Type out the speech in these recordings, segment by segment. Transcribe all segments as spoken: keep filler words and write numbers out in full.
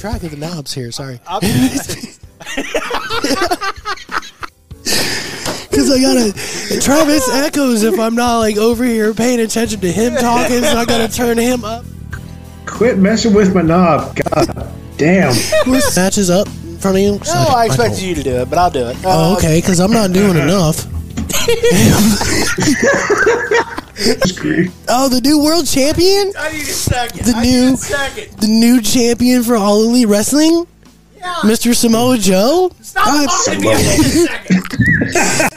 track of the knobs here. Sorry. Because I gotta, Travis echoes if I'm not like over here paying attention to him talking, so I gotta turn him up. Quit messing with my knob. God damn. Matches up in front of you. No, I expected you to do it, but I'll do it. Oh, okay, because I'm not doing enough. Oh, the new world champion? I need a second. The I new, need a second. the new champion for All Elite Wrestling? Yeah. Mister Samoa Joe? Stop God. talking to me a second.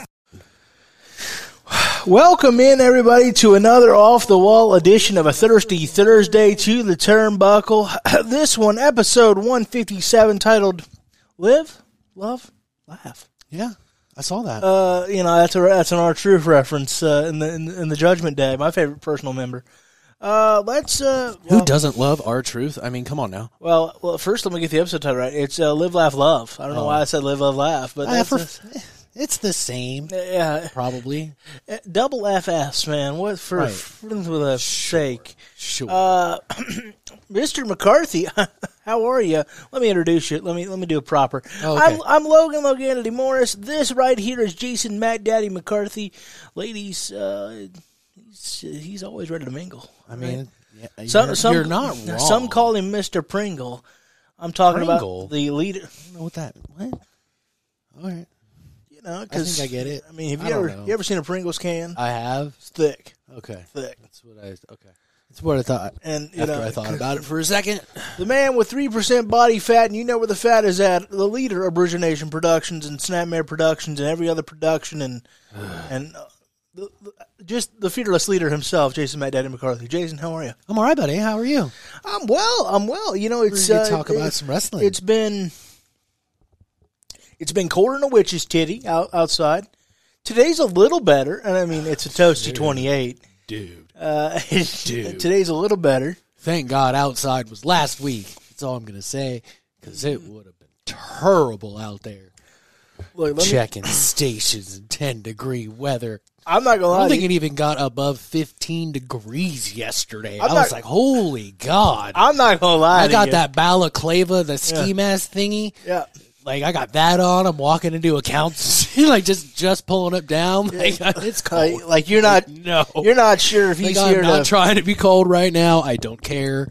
Welcome in, everybody, to another off-the-wall edition of a Thirsty Thursday to the Turnbuckle. This one, episode one fifty-seven, titled Live, Love, Laugh. Yeah, I saw that. Uh, you know, that's a that's an R-Truth reference uh, in the in, in the Judgment Day. My favorite personal member. Uh, let's. Uh, Who well, doesn't love R-Truth? I mean, come on now. Well, well, first let me get the episode title right. It's uh, Live, Laugh, Love. I don't know Oh. why I said Live, Love, Laugh, but Uh, that's for, a- it's the same, yeah. probably. Uh, Double F S, man. What for? Right. Friends with a sake. Sure. Uh, Mister McCarthy, how are you? Let me introduce you. Let me let me do it proper. Okay. I'm I'm Logan Loganity Morris. This right here is Jason Matt Daddy McCarthy. Ladies, uh, he's he's always ready to mingle. I mean, yeah, Some, you're, some, you're not wrong. Some call him Mister Pringle. I'm talking Pringle? about the leader. I don't know what that. What? All right. You know, I cause, think I get it. I mean, have I you don't ever know. you ever seen a Pringles can? I have. It's thick, Okay. thick, That's what I. Okay. That's what I thought. and you After know, I thought about it for a second. the man with three percent body fat, and you know where the fat is at. The leader of Origination Productions and Snapmare Productions and every other production, and and uh, the, the, just the fearless leader himself, Jason Matt Daddy McCarthy. Jason, how are you? I'm all right, buddy. How are you? I'm well. I'm well. You know, it's We're gonna uh, talk about it- some wrestling. It's been it's been colder than a witch's titty out, outside. Today's a little better, and I mean it's a toasty twenty-eight. Dude. Uh, Dude. Today's a little better. Thank God outside was last week. That's all I'm going to say. Because it would have been terrible out there. Look, let me, Checking stations in ten degree weather. I'm not gonna I lie. don't to think you. it even got above fifteen degrees yesterday. I'm I not- was like, holy God. I'm not gonna lie. I to got you. that balaclava, the ski mask thingy. Yeah. Like, I got that on. I'm walking into accounts, like, just just pulling it down. Like, it's cold. Like, like you're not. No. You're not sure if Like, he's I'm here not to. trying to be cold right now. I don't care.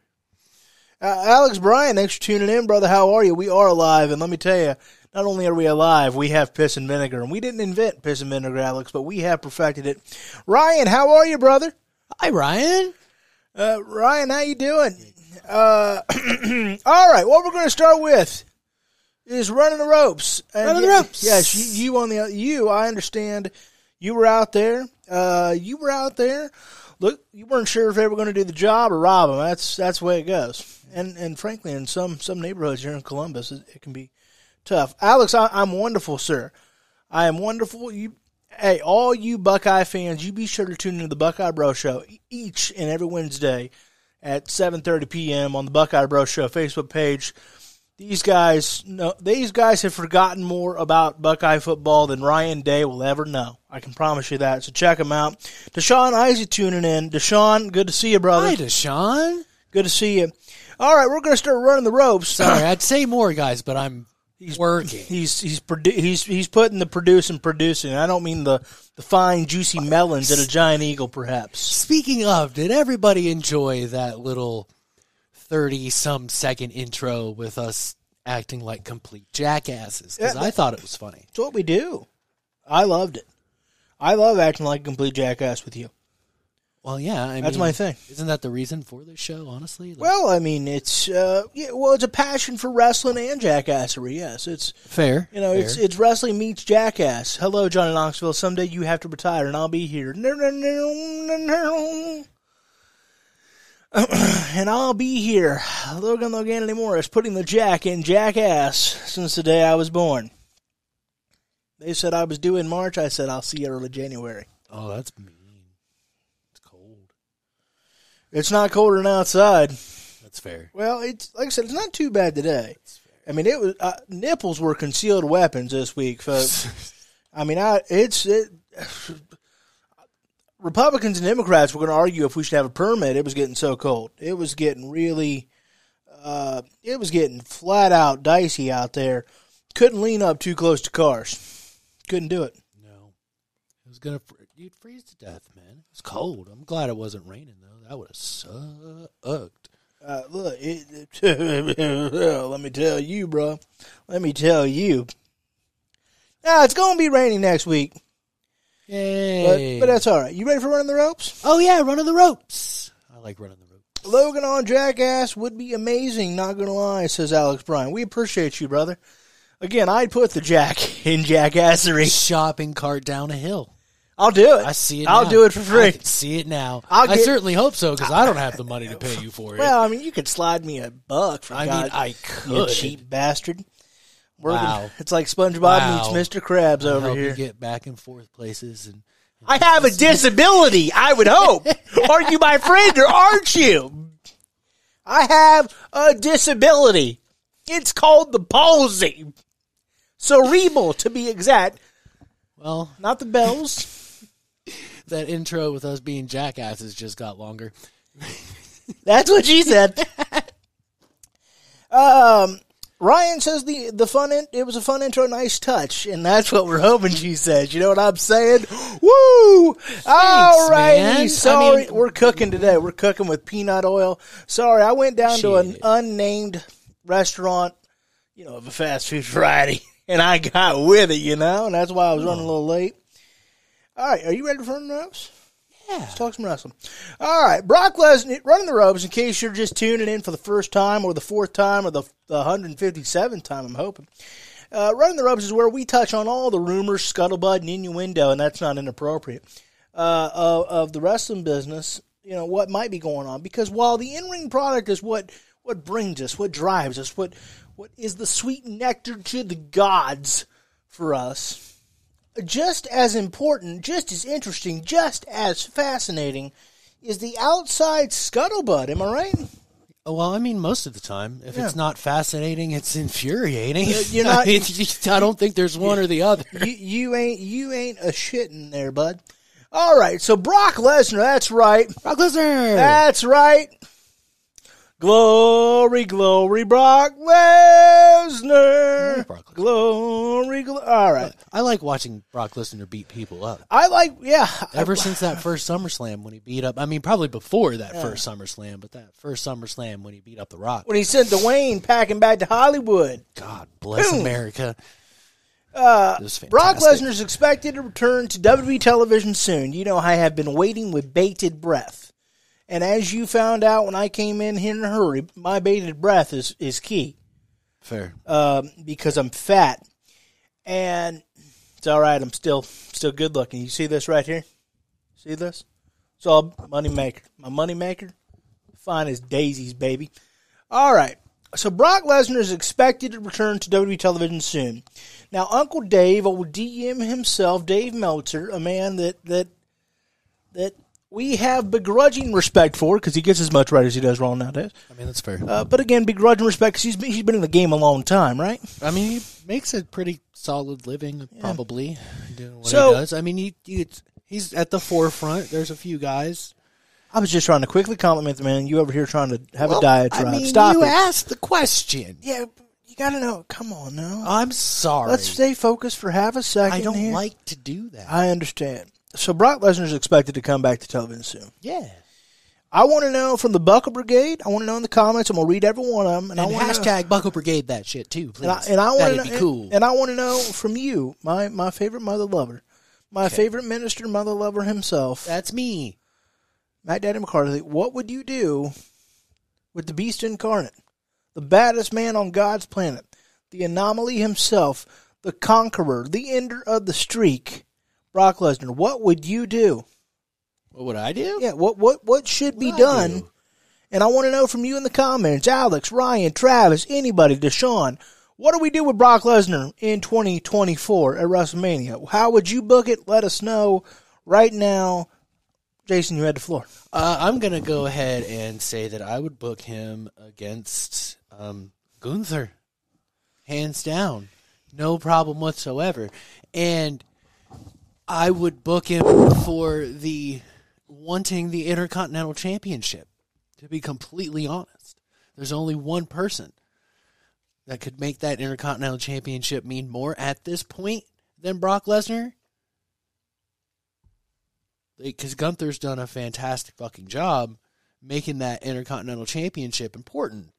Uh, Alex Bryan, thanks for tuning in, brother. How are you? We are alive, and let me tell you, not only are we alive, we have piss and vinegar, and we didn't invent piss and vinegar, Alex, but we have perfected it. Ryan, how are you, brother? Hi, Ryan. Uh, Ryan, how you doing? Uh, all right, what we're going to start with is running the ropes. And Running the y- ropes. Yes, you, you on the you. I understand. You were out there. Uh, you were out there. Look, you weren't sure if they were going to do the job or rob them. That's that's the way it goes. And and frankly, in some some neighborhoods here in Columbus, it, it can be tough. Alex, I, I'm wonderful, sir. I am wonderful. You, hey, all you Buckeye fans, you be sure to tune into the Buckeye Bro Show each and every Wednesday at seven thirty p.m. on the Buckeye Bro Show Facebook page. These guys, no, these guys have forgotten more about Buckeye football than Ryan Day will ever know. I can promise you that. So check them out. Deshaun Isaac tuning in. Deshaun, good to see you, brother. Hi, Deshaun. Good to see you. All right, we're going to start running the ropes. Sorry, I'd say more, guys, but I'm working. He's he's produ- he's he's putting the produce and producing. I don't mean the, the fine juicy melons at a giant eagle, perhaps. Speaking of, did everybody enjoy that little thirty-some second intro with us acting like complete jackasses? Because Yeah, I thought it was funny. It's what we do. I loved it. I love acting like a complete jackass with you. Well, yeah, I That's mean, my thing. Isn't that the reason for this show, honestly? Like, Well, I mean, it's uh, yeah, well, it's a passion for wrestling and jackassery. Yes, it's fair. you know, fair. it's it's wrestling meets jackass. Hello, Johnny Knoxville. Someday you have to retire, and I'll be here. And I'll be here. Logan Loganity Morris, putting the jack in jackass since the day I was born. They said I was due in March. I said I'll see you early January. Oh, that's mean. It's cold. It's not colder than outside. That's fair. Well, it's like I said, it's not too bad today. I mean, it was uh, nipples were concealed weapons this week, folks. I mean, I it's it. Republicans and Democrats were going to argue if we should have a permit. It was getting so cold. It was getting really uh, it was getting flat out dicey out there. Couldn't lean up too close to cars. Couldn't do it. No. It was going to, you'd freeze to death, man. It was cold. I'm glad it wasn't raining, though. That would have sucked. Uh, look, it, it, let me tell you, bro. Let me tell you. Now, it's going to be raining next week. Yay. But, but that's all right. You ready for running the ropes? Oh, yeah, running the ropes. I like running the ropes. Logan on Jackass would be amazing, not going to lie, says Alex Bryan. We appreciate you, brother. Again, I'd put the Jack in Jackassery. Shopping cart down a hill. I'll do it. I see it I'll now. do it for free. I can see it now. I'll I get, certainly hope so, because I don't have the money to pay you for it. Well, I mean, you could slide me a buck for I God, mean, I you could. cheap bastard. We're Wow. gonna, it's like SpongeBob Wow. meets Mister Krabs I'll over help here. you get back and forth places. and. I have a disability, I would hope. Are you my friend or aren't you? I have a disability. It's called the palsy. Cerebral, to be exact. Well, Not the bells. that intro with us being jackasses just got longer. That's what she said. um, Ryan says the the fun in, it was a fun intro, nice touch, and that's what we're hoping. She says, you know what I'm saying? Woo! All righty, man. sorry, I mean- we're cooking today. We're cooking with peanut oil. Sorry, I went down to an Shit. unnamed restaurant, you know, of a fast food variety, and I got with it, you know, and that's why I was running a little late. All right, are you ready for running the ropes? Yeah. Let's talk some wrestling. All right, Brock Lesnar running the ropes. In case you're just tuning in for the first time, or the fourth time, or the, the one hundred fifty-seventh time, I'm hoping. Uh, running the ropes is where we touch on all the rumors, scuttlebutt, and innuendo, and that's not inappropriate, uh, of, of the wrestling business. You know what might be going on, because while the in-ring product is what what brings us, what drives us, what what is the sweet nectar to the gods for us. Just as important, just as interesting, just as fascinating is the outside scuttlebutt. Am I right? Oh, well, I mean, most of the time, if Yeah. it's not fascinating, it's infuriating. You're not- I, mean, I don't think there's one or the other. You, you ain't you ain't a shitting there, bud. All right, so Brock Lesnar, that's right, Brock Lesnar. that's right. Glory, glory, Brock Lesnar. Brock Lesnar. Glory, glory. All right. I like watching Brock Lesnar beat people up. I like, yeah. Ever since that first SummerSlam when he beat up, I mean, probably before that first SummerSlam, but that first SummerSlam when he beat up The Rock. When he sent Dwayne packing back to Hollywood. God bless Boom. America. Uh, It was Brock fantastic. Lesnar is expected to return to W W E television soon. You know, I have been waiting with bated breath. And as you found out when I came in here in a hurry, my bated breath is, is key. Fair. Um, because I'm fat. And it's all right. I'm still still good looking. You see this right here? See this? It's all money maker. My money maker? Fine as daisies, baby. All right. So Brock Lesnar is expected to return to W W E television soon. Now, Uncle Dave, old D M himself, Dave Meltzer, a man that that that we have begrudging respect for because he gets as much right as he does wrong nowadays. I mean, that's fair. Uh, but again, begrudging respect because he's been, he's been in the game a long time, right? I mean, he makes a pretty solid living, probably, doing what So- he does. I mean, he, he he's at the forefront. There's a few guys. I was just trying to quickly compliment the man. You over here trying to have Well, a diatribe. I mean, Stop you it. asked the question. Yeah, you got to know. Come on now. I'm sorry. Let's stay focused for half a second I don't here. like to do that. I understand. So Brock Lesnar is expected to come back to television soon. yeah. I want to know from the Buckle Brigade. I want to know in the comments. I'm gonna read every one of them, and, And I want to hashtag Buckle Brigade that shit too, please. and I, and I want That'd to be cool. And I want to know from you, my my favorite mother lover, my favorite minister, mother lover himself, That's me. Matt Daddy McCarthy. What would you do with the Beast Incarnate, the baddest man on God's planet, the anomaly himself, the conqueror, the ender of the streak, Brock Lesnar? What would you do? What would I do? Yeah, what what what should be What would I done? do? And I want to know from you in the comments, Alex, Ryan, Travis, anybody, Deshaun. What do we do with Brock Lesnar in twenty twenty-four at WrestleMania? How would you book it? Let us know right now. Jason, you had the floor. Uh, I'm going to go ahead and say that I would book him against um, Gunther. Hands down. No problem whatsoever. And I would book him for the wanting the Intercontinental Championship, to be completely honest. There's only one person that could make that Intercontinental Championship mean more at this point than Brock Lesnar. Because Gunther's done a fantastic fucking job making that Intercontinental Championship important.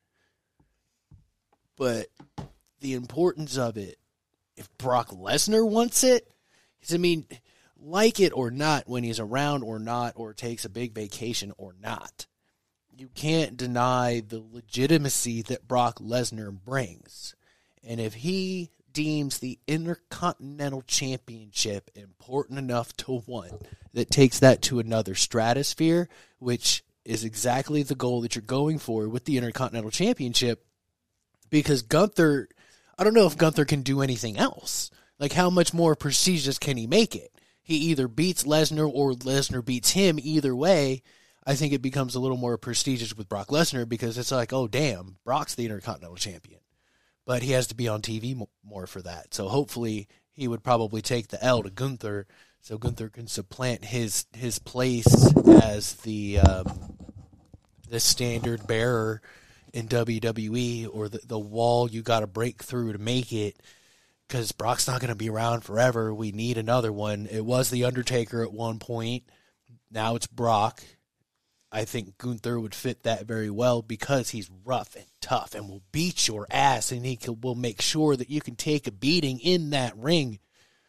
But the importance of it, if Brock Lesnar wants it, because I mean, like it or not, when he's around or not, or takes a big vacation or not, you can't deny the legitimacy that Brock Lesnar brings. And if he deems the Intercontinental Championship important enough to want, that takes that to another stratosphere, which is exactly the goal that you're going for with the Intercontinental Championship, because Gunther, I don't know if Gunther can do anything else. Like, how much more prestigious can he make it? He either beats Lesnar or Lesnar beats him. Either way, I think it becomes a little more prestigious with Brock Lesnar, because it's like, oh, damn, Brock's the Intercontinental Champion. But he has to be on T V more for that. So hopefully he would probably take the L to Gunther, so Gunther can supplant his his place as the um, the standard bearer in W W E, or the, the wall you got to break through to make it, because Brock's not going to be around forever. We need another one. It was The Undertaker at one point. Now it's Brock. I think Gunther would fit that very well, because he's rough and tough and will beat your ass, and he can, will make sure that you can take a beating in that ring.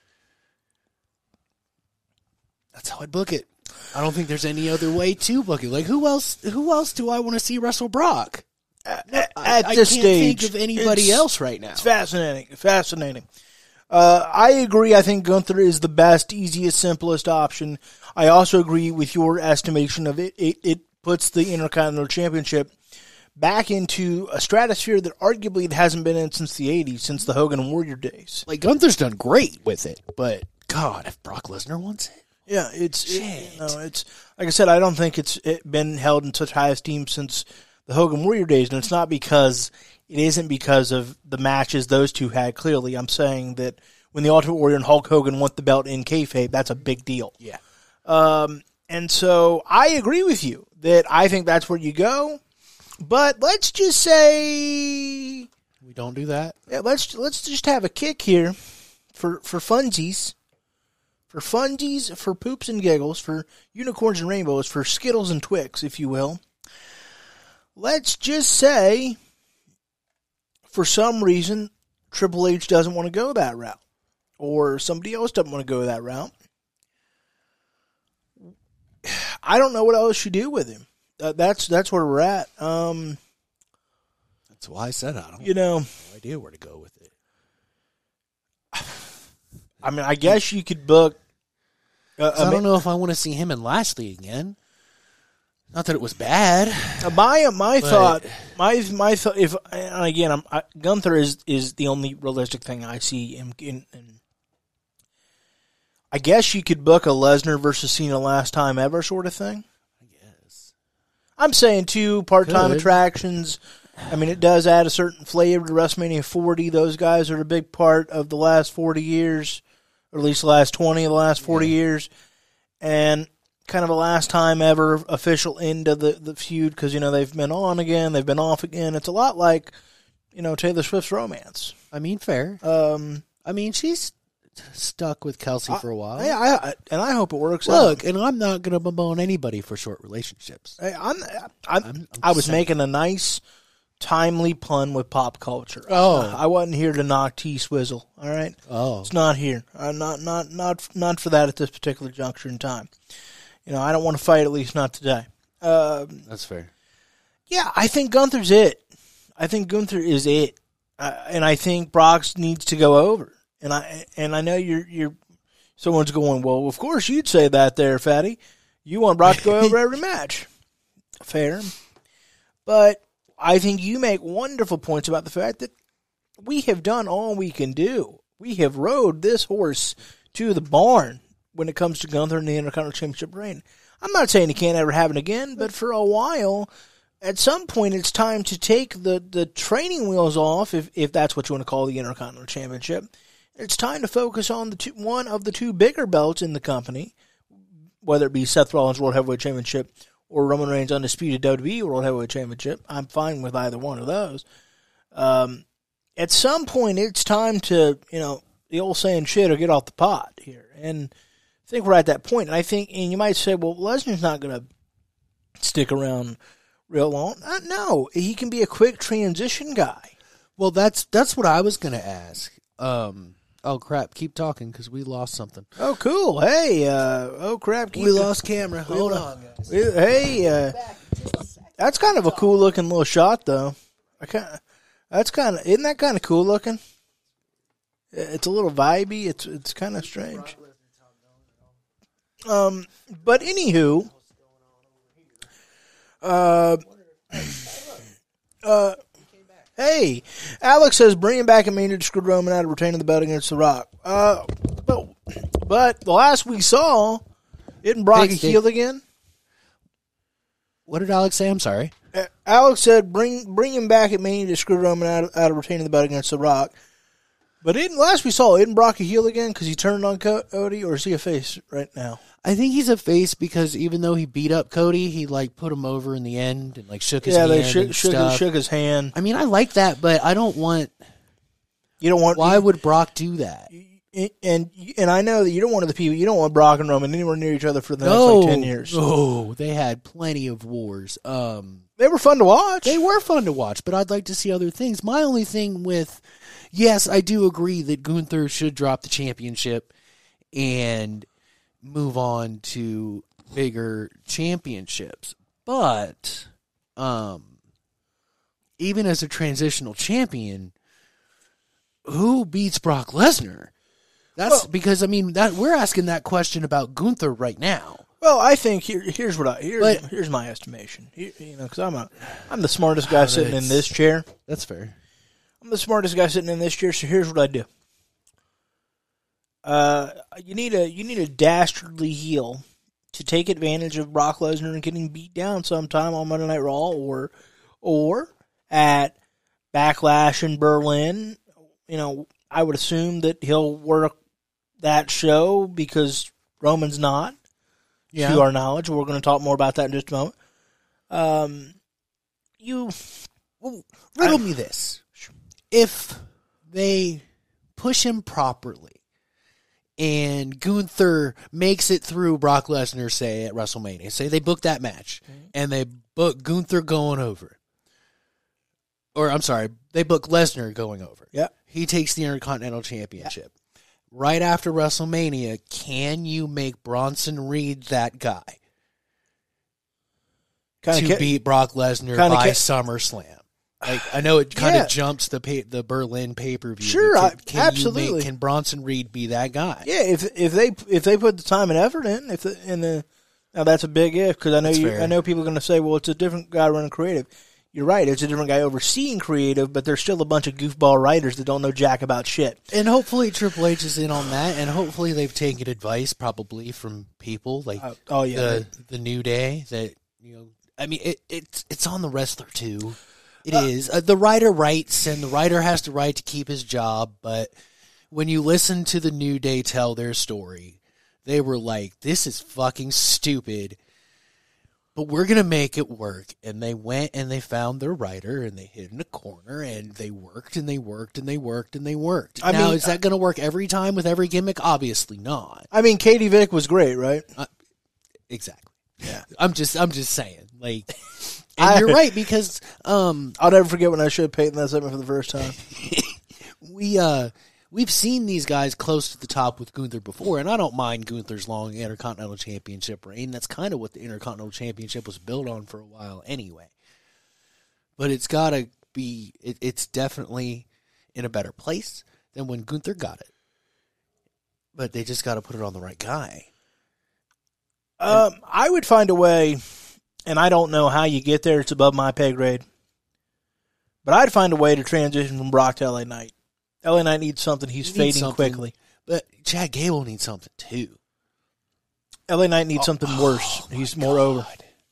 That's how I'd book it. I don't think there's any other way to book it. Like, who else? Who else do I want to see wrestle Brock? At, I, at I this can't stage, think of anybody else right now. It's fascinating. Fascinating. Uh, I agree. I think Gunther is the best, easiest, simplest option. I also agree with your estimation of it. It, it puts the Intercontinental Championship back into a stratosphere that arguably it hasn't been in since the eighties, since the Hogan and Warrior days. Like, Gunther's done great with it, but God, if Brock Lesnar wants it. Yeah, it's it, you know, it's like I said. I don't think it's it been held in such high esteem since the Hogan Warrior days, and it's not because it isn't because of the matches those two had. Clearly, I'm saying that when the Ultimate Warrior and Hulk Hogan want the belt in kayfabe, that's a big deal. Yeah, um, and so I agree with you that I think that's where you go. But let's just say we don't do that. Yeah, let's let's just have a kick here for for funsies. For funsies, for poops and giggles, for unicorns and rainbows, for Skittles and Twix, if you will. Let's just say, for some reason, Triple H doesn't want to go that route. Or somebody else doesn't want to go that route. I don't know what else you do with him. Uh, that's that's where we're at. Um, that's why I said I don't you know, have no idea where to go with it. I mean, I guess you could book. Uh, I don't know if I want to see him in Lashley again. Not that it was bad. My my but, thought, my my thought. If and again, I'm, I, Gunther is is the only realistic thing I see in, in, in. I guess you could book a Lesnar versus Cena last time ever sort of thing. I guess. I'm saying two part-time Could. attractions. I mean, it does add a certain flavor to WrestleMania forty. Those guys are a big part of the last forty years, or at least the last twenty of the last forty yeah. years. And kind of a last time ever official end of the, the feud, because, you know, they've been on again, they've been off again. It's a lot like, you know, Taylor Swift's romance. I mean, fair. Um, I mean, she's stuck with Kelsey I, for a while. Yeah, I, I, and I hope it works Look, out. and I'm not going to bemoan anybody for short relationships. I, I'm, I'm, I'm, I'm I was saying. making a nice, timely pun with pop culture. Oh. I wasn't here to knock T-Swizzle, all right? Oh. It's not here. Uh, not, not, not, not for that at this particular juncture in time. You know, I don't want to fight, at least not today. Um, That's fair. Yeah, I think Gunther's it. I think Gunther is it. Uh, and I think Brock needs to go over. And I and I know you're you're someone's going, well, of course you'd say that there, Fatty. You want Brock to go over every match. Fair. But I think you make wonderful points about the fact that we have done all we can do. We have rode this horse to the barn when it comes to Gunther and the Intercontinental Championship reign. I'm not saying he can't ever have it again, but for a while, at some point, it's time to take the, the training wheels off, if if that's what you want to call the Intercontinental Championship. It's time to focus on the two, one of the two bigger belts in the company, whether it be Seth Rollins' World Heavyweight Championship or Roman Reigns' undisputed W W E World Heavyweight Championship. I'm fine with either one of those. Um, at some point, it's time to, you know, the old saying, shit or get off the pot here. And I think we're at that point. And I think, and you might say, well, Lesnar's not going to stick around real long. Uh, no, he can be a quick transition guy. Well, that's that's what I was going to ask. Um, oh, crap. Keep talking because we lost something. Oh, cool. Hey, uh, oh, crap. Keep we the, lost camera. Hold on, guys. Hey, uh, that's kind of a cool looking little shot, though. I kind That's kind of, isn't that kind of cool looking? It's a little vibey. It's it's kind of strange. Um, but anywho, uh, uh, hey, Alex says bringing back a to screw Roman out of retaining the belt against The Rock. Uh, but but the last we saw, isn't Brock a heel again? What did Alex say? I'm sorry. Uh, Alex said bring bring him back at Mania to screw Roman out of, out of retaining the belt against The Rock. But isn't, last we saw, isn't Brock a heel again because he turned on Cody, or is he a face right now? I think he's a face because even though he beat up Cody, he like put him over in the end and like shook his yeah, hand. Yeah, they shook, and shook, stuff. shook his hand. I mean, I like that, but I don't want. You don't want. Why you, would Brock do that? And and I know that you don't want the people. You don't want Brock and Roman anywhere near each other for the no, next like ten years. Oh, they had plenty of wars. Um, they were fun to watch. They were fun to watch, but I'd like to see other things. My only thing with, yes, I do agree that Gunther should drop the championship and move on to bigger championships. But um, even as a transitional champion, who beats Brock Lesnar? That's well, because I mean that we're asking that question about Gunther right now. Well, I think here, here's what I here's, but, here's my estimation. Here, you know, because I'm a I'm the smartest guy sitting in this chair. That's fair. I'm the smartest guy sitting in this chair. So here's what I do. Uh, you need a you need a dastardly heel to take advantage of Brock Lesnar and getting beat down sometime on Monday Night Raw, or or at Backlash in Berlin. You know, I would assume that he'll work that show because Roman's not, yeah. to our knowledge. We're going to talk more about that in just a moment. Um, you well, riddle I, me this: if they push him properly, and Gunther makes it through Brock Lesnar, say at WrestleMania, say they book that match, mm-hmm. and they book Gunther going over, or I'm sorry, they book Lesnar going over. Yeah. He takes the Intercontinental Championship. Yeah. Right after WrestleMania, can you make Bronson Reed that guy kinda to ca- beat Brock Lesnar by ca- SummerSlam? Like, I know it kind of yeah. jumps the pay- the Berlin pay-per-view. Sure, can, I, can absolutely. Make, can Bronson Reed be that guy? Yeah, if if they if they put the time and effort in, if the, in the now that's a big if because I know you, I know people are going to say, well, it's a different guy running creative. You're right. It's a different guy overseeing creative, but there's still a bunch of goofball writers that don't know jack about shit. And hopefully Triple H is in on that, and hopefully they've taken advice probably from people like uh, oh yeah, the the New Day. That you know, I mean, it, it's it's on the wrestler too. It uh, is uh, the writer writes, and the writer has to write to keep his job. But when you listen to the New Day tell their story, they were like, "This is fucking stupid." But we're going to make it work. And they went and they found their writer and they hid in a corner and they worked and they worked and they worked and they worked. I now, mean, is that going to work every time with every gimmick? Obviously not. I mean, Katie Vick was great, right? Uh, exactly. Yeah. I'm just I'm just saying. Like, and I, you're right because um, I'll never forget when I showed Peyton that segment for the first time. we, uh, We've seen these guys close to the top with Gunther before, and I don't mind Gunther's long Intercontinental Championship reign. That's kind of what the Intercontinental Championship was built on for a while anyway. But it's got to be, it, it's definitely in a better place than when Gunther got it. But they just got to put it on the right guy. Um, I would find a way, and I don't know how you get there. It's above my pay grade. But I'd find a way to transition from Brock to L A Knight. L A Knight needs something. He's he fading something, quickly. But Chad Gable needs something, too. L A Knight needs oh, something worse. Oh He's more over.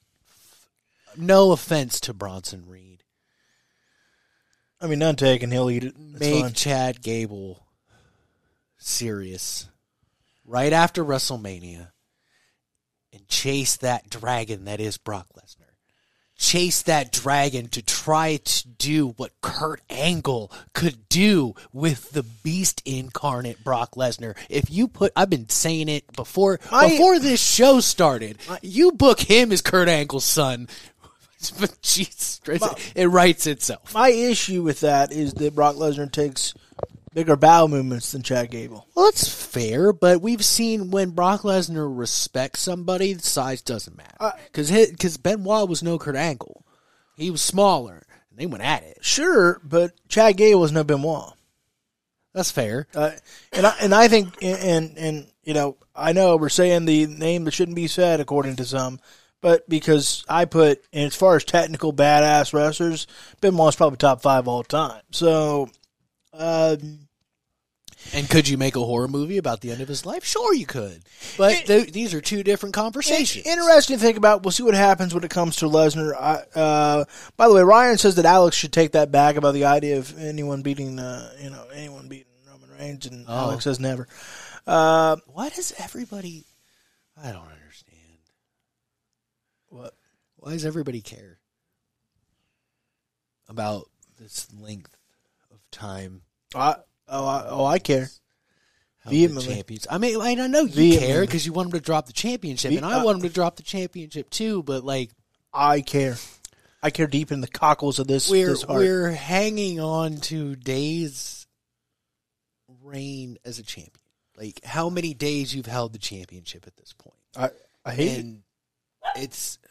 No offense to Bronson Reed. I mean, none taken. He'll eat it. It's Make fine. Chad Gable serious. Right after WrestleMania. and chase that dragon that is Brock Lesnar. Chase that dragon to try to do what Kurt Angle could do with the beast incarnate Brock Lesnar. If you put, I've been saying it before, I, before this show started, I, you book him as Kurt Angle's son. But Jesus, my, it writes itself. My issue with that is that Brock Lesnar takes bigger bow movements than Chad Gable. Well, that's fair, but we've seen when Brock Lesnar respects somebody, the size doesn't matter. Because uh, because Benoit was no Kurt Angle. He was smaller, and they went at it. Sure, but Chad Gable was no Benoit. That's fair. Uh, and, I, and I think, and, and you know, I know we're saying the name that shouldn't be said according to some, but because I put, and as far as technical badass wrestlers, Benoit's probably top five all time. So... Um, and could you make a horror movie about the end of his life? Sure, you could. But it, th- these are two different conversations. Interesting to think about. We'll see what happens when it comes to Lesnar. I, uh, by the way, Ryan says that Alex should take that back about the idea of anyone beating, uh, you know, anyone beating Roman Reigns, and oh. Alex says never. Uh, Why does everybody? I don't understand. What? Why does everybody care about this length of time? I, oh, I, oh, I care. Champions. I mean, I know you care because you want him to drop the championship, and I want him to drop the championship too. But like, I care. I care deep in the cockles of this. We're this heart. we're hanging on to Days' reign as a champion. Like, how many days you've held the championship at this point? I I hate and it. It's.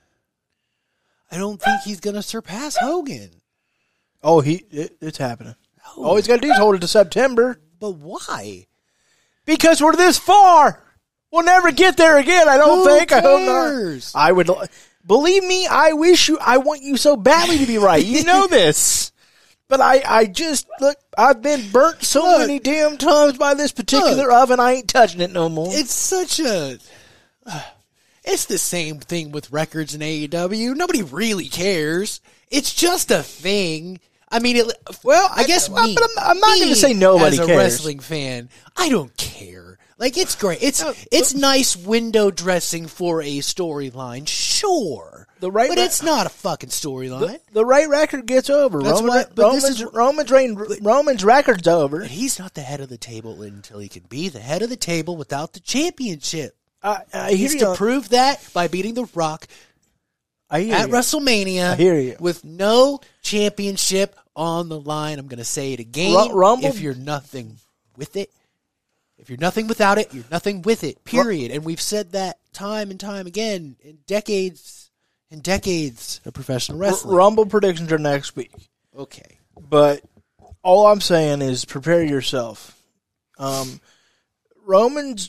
I don't think he's gonna surpass Hogan. Oh, he it, it's happening. No. All he's got to do is hold it to September. But why? Because we're this far. We'll never get there again. I don't Who think. Cares? I hope not. I would believe me. I wish you. I want you so badly to be right. You know this. But I, I just look. I've been burnt so look, many damn times by this particular look, oven. I ain't touching it no more. It's such a. Uh, it's the same thing with records in A E W. Nobody really cares. It's just a thing. I mean, it, well, I guess I, me. But I'm, I'm not going to say nobody as a cares. wrestling fan, I don't care. Like, it's great. It's no, it's nice window dressing for a storyline, sure. The right, but it's not a fucking storyline. The, the right record gets over. That's Roman, what I, but Roman's, this is, Roman's, reign, Roman's record's over. But he's not the head of the table until he can be the head of the table without the championship. I, I he hear needs you. to prove that by beating The Rock I hear at you. WrestleMania I hear you. with no championship on the line. I'm going to say it again. R- Rumble? If you're nothing with it, if you're nothing without it, you're nothing with it, period. And we've said that time and time again in decades and decades of professional wrestling. R- Rumble predictions are next week. Okay. But all I'm saying is prepare yourself. Um, Roman's,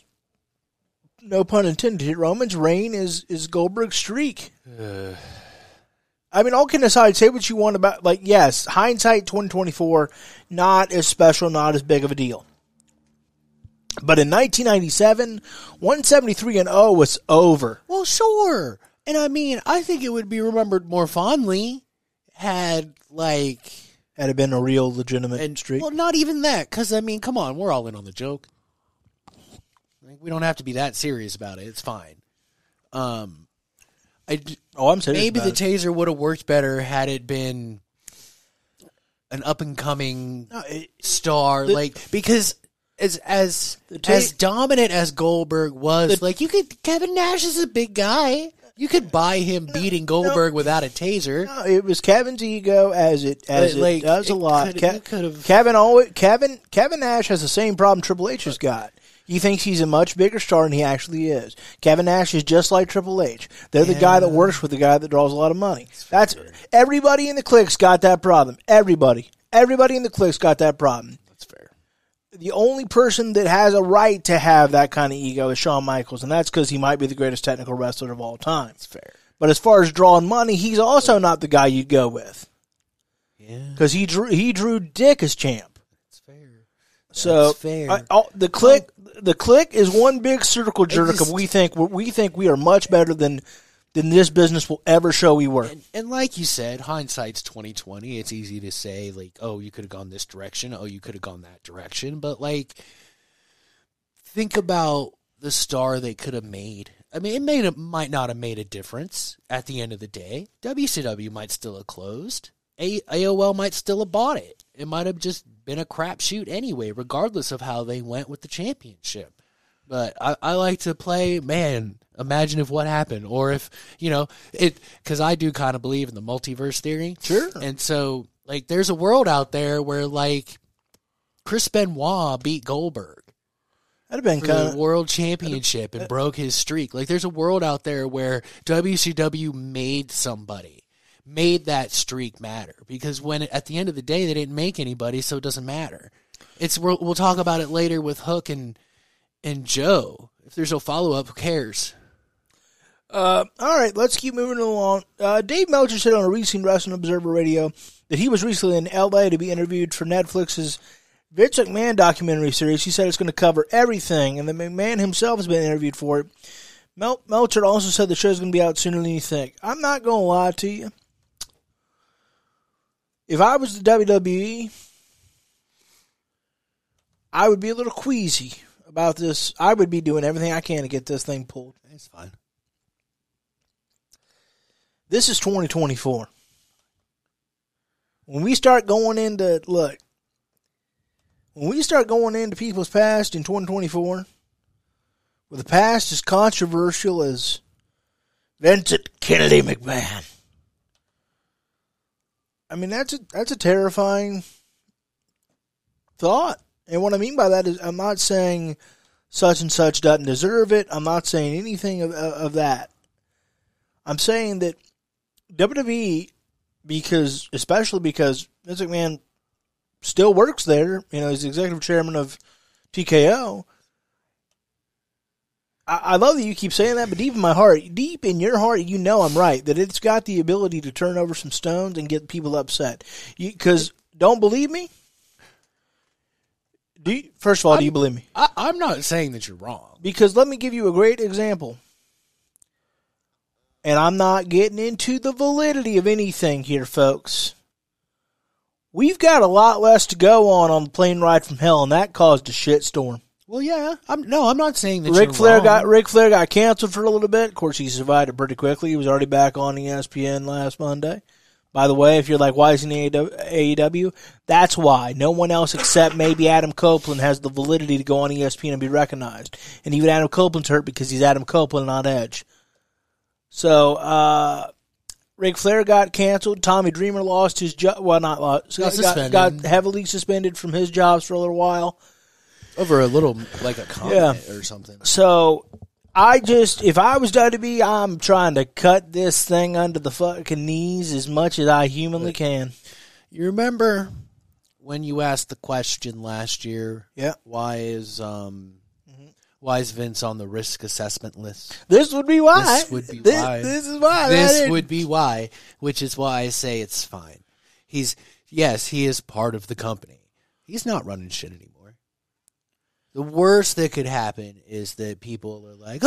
no pun intended, Roman's reign is, is Goldberg's streak. Uh. I mean, all kidding aside, say what you want about, like, yes, hindsight twenty twenty-four, not as special, not as big of a deal. But in nineteen ninety-seven, one seventy-three and oh was over. Well, sure. And I mean, I think it would be remembered more fondly had, like... Had it been a real, legitimate and, streak. Well, not even that, because, I mean, come on, we're all in on the joke. Like, we don't have to be that serious about it. It's fine. Um... I, oh, I'm serious. Maybe the it. taser would have worked better had it been an up and coming no, star, the, like because as as ta- as dominant as Goldberg was, the, like you could Kevin Nash is a big guy. You could buy him beating Goldberg no, without a taser. No, it was Kevin's ego, as it as like, it does a lot. Could, Ke- Kevin always Kevin Kevin Nash has the same problem Triple H has got. He thinks he's a much bigger star than he actually is. Kevin Nash is just like Triple H. They're the yeah. guy that works with the guy that draws a lot of money. That's, That's everybody in the clique's got that problem. Everybody. Everybody in the clique's got that problem. That's fair. The only person that has a right to have that kind of ego is Shawn Michaels, and that's because he might be the greatest technical wrestler of all time. That's fair. But as far as drawing money, he's also not the guy you'd go with. Yeah. Because he drew, he drew Dick as champ. That's fair. That's so fair. I, I, the clique... The clique is one big circle jerk just, of we think we think we are much better than than this business will ever show we were. And, and like you said, hindsight's twenty twenty. It's easy to say like, oh, you could have gone this direction. Oh, you could have gone that direction. But like, think about the star they could have made. I mean, it made it might not have made a difference at the end of the day. W C W might still have closed. A- AOL might still have bought it. It might have just been a crapshoot anyway, regardless of how they went with the championship. But I, I like to play, man, imagine if what happened. Or if, you know, it, because I do kind of believe in the multiverse theory. Sure. And so, like, there's a world out there where, like, Chris Benoit beat Goldberg. That'd have been For kind the of world championship and broke his streak. Like, there's a world out there where W C W made somebody, made that streak matter. Because when it, at the end of the day, they didn't make anybody, so it doesn't matter. It's we'll, we'll talk about it later with Hook and and Joe. If there's no follow up, who cares? Uh, all right, let's keep moving along. Uh, Dave Meltzer said on a recent Wrestling Observer Radio that he was recently in L A to be interviewed for Netflix's Vince McMahon documentary series. He said it's going to cover everything, and the McMahon himself has been interviewed for it. Mel- Meltzer also said the show's going to be out sooner than you think. I'm not going to lie to you. If I was the W W E, I would be a little queasy about this. I would be doing everything I can to get this thing pulled. It's fine. This is twenty twenty-four. When we start going into, look, when we start going into people's past in twenty twenty-four, where the past is controversial as Vincent Kennedy McMahon, I mean, that's a, that's a terrifying thought. And what I mean by that is I'm not saying such and such doesn't deserve it. I'm not saying anything of, of that. I'm saying that W W E, because especially because Vince McMahon still works there, you know, he's executive chairman of T K O. I, I love that you keep saying that, but deep in my heart, deep in your heart, you know I'm right, that it's got the ability to turn over some stones and get people upset. Because, don't believe me? Do you, first of all, I'm, do you believe me? I, I'm not saying that you're wrong. Because let me give you a great example. And I'm not getting into the validity of anything here, folks. We've got a lot less to go on on the plane ride from hell, and that caused a shitstorm. Well, yeah. I'm no, I'm not saying that Ric you're Flair wrong. got Ric Flair got canceled for a little bit. Of course, he survived it pretty quickly. He was already back on E S P N last Monday. By the way, if you're like, why isn't he A E W? That's why. No one else except maybe Adam Copeland has the validity to go on E S P N and be recognized. And even Adam Copeland's hurt because he's Adam Copeland, not Edge. So, uh, Ric Flair got canceled. Tommy Dreamer lost his job. Well, not lost. Got Got, suspended. got heavily suspended from his jobs for a little while. Over a little, like a comment yeah. or something. So, I just, if I was W W E, I'm trying to cut this thing under the fucking knees as much as I humanly can. You remember when you asked the question last year? Yeah. Why is um, mm-hmm. why is Vince on the risk assessment list? This would be why. This would be this, why. This is why. This would be why. Which is why I say it's fine. He's yes, he is part of the company. He's not running shit anymore. The worst that could happen is that people are like,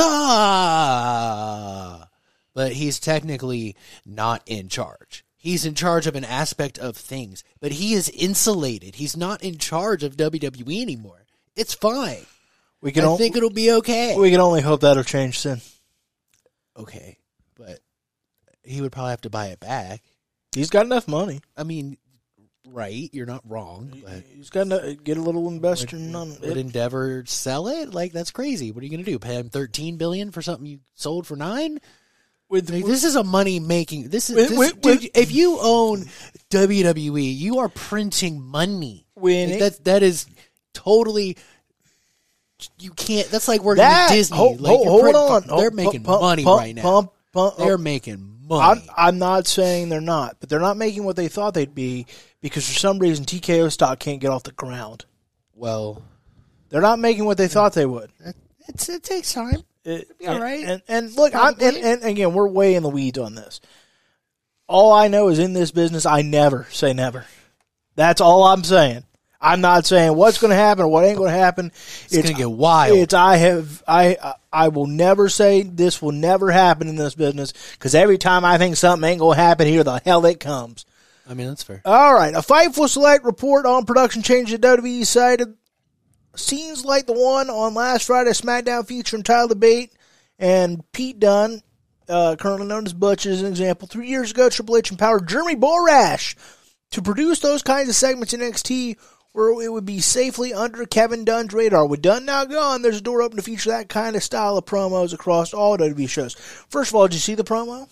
ah, but he's technically not in charge. He's in charge of an aspect of things, but he is insulated. He's not in charge of W W E anymore. It's fine. We can I o- think it'll be okay. We can only hope that'll change soon. Okay, but he would probably have to buy it back. He's got enough money. I mean, right, you're not wrong. But he's got to get a little investor would, on would it. Endeavor sell it? Like, that's crazy. What are you going to do? Pay him thirteen billion dollars for something you sold for nine? With, like, this is a money making. This is with, this, with, dude, with, if you own W W E, you are printing money. When like, it, that that is totally. You can't. That's like working that, at Disney. Hold, like, hold, hold on, they're hold, making pump, money pump, right now. Pump, pump, they're making money. I'm, I'm not saying they're not, but they're not making what they thought they'd be because for some reason T K O stock can't get off the ground. Well, they're not making what they thought they would. It's, it takes time. It, It'll be all right. And, and, and look, I'm, and, and again, we're way in the weeds on this. All I know is in this business, I never say never. That's all I'm saying. I'm not saying what's going to happen or what ain't going to happen. It's, it's going to get wild. It's I have I I will never say this will never happen in this business because every time I think something ain't going to happen, here the hell it comes. I mean, that's fair. All right, a Fightful Select report on production changes at W W E cited scenes like the one on last Friday's SmackDown featuring Tyler Bate and Pete Dunne, uh, currently known as Butch, as an example. Three years ago, Triple H empowered Jeremy Borash to produce those kinds of segments in N X T where it would be safely under Kevin Dunn's radar. With Dunn now gone, there's a door open to feature that kind of style of promos across all W W E shows. First of all, did you see the promo?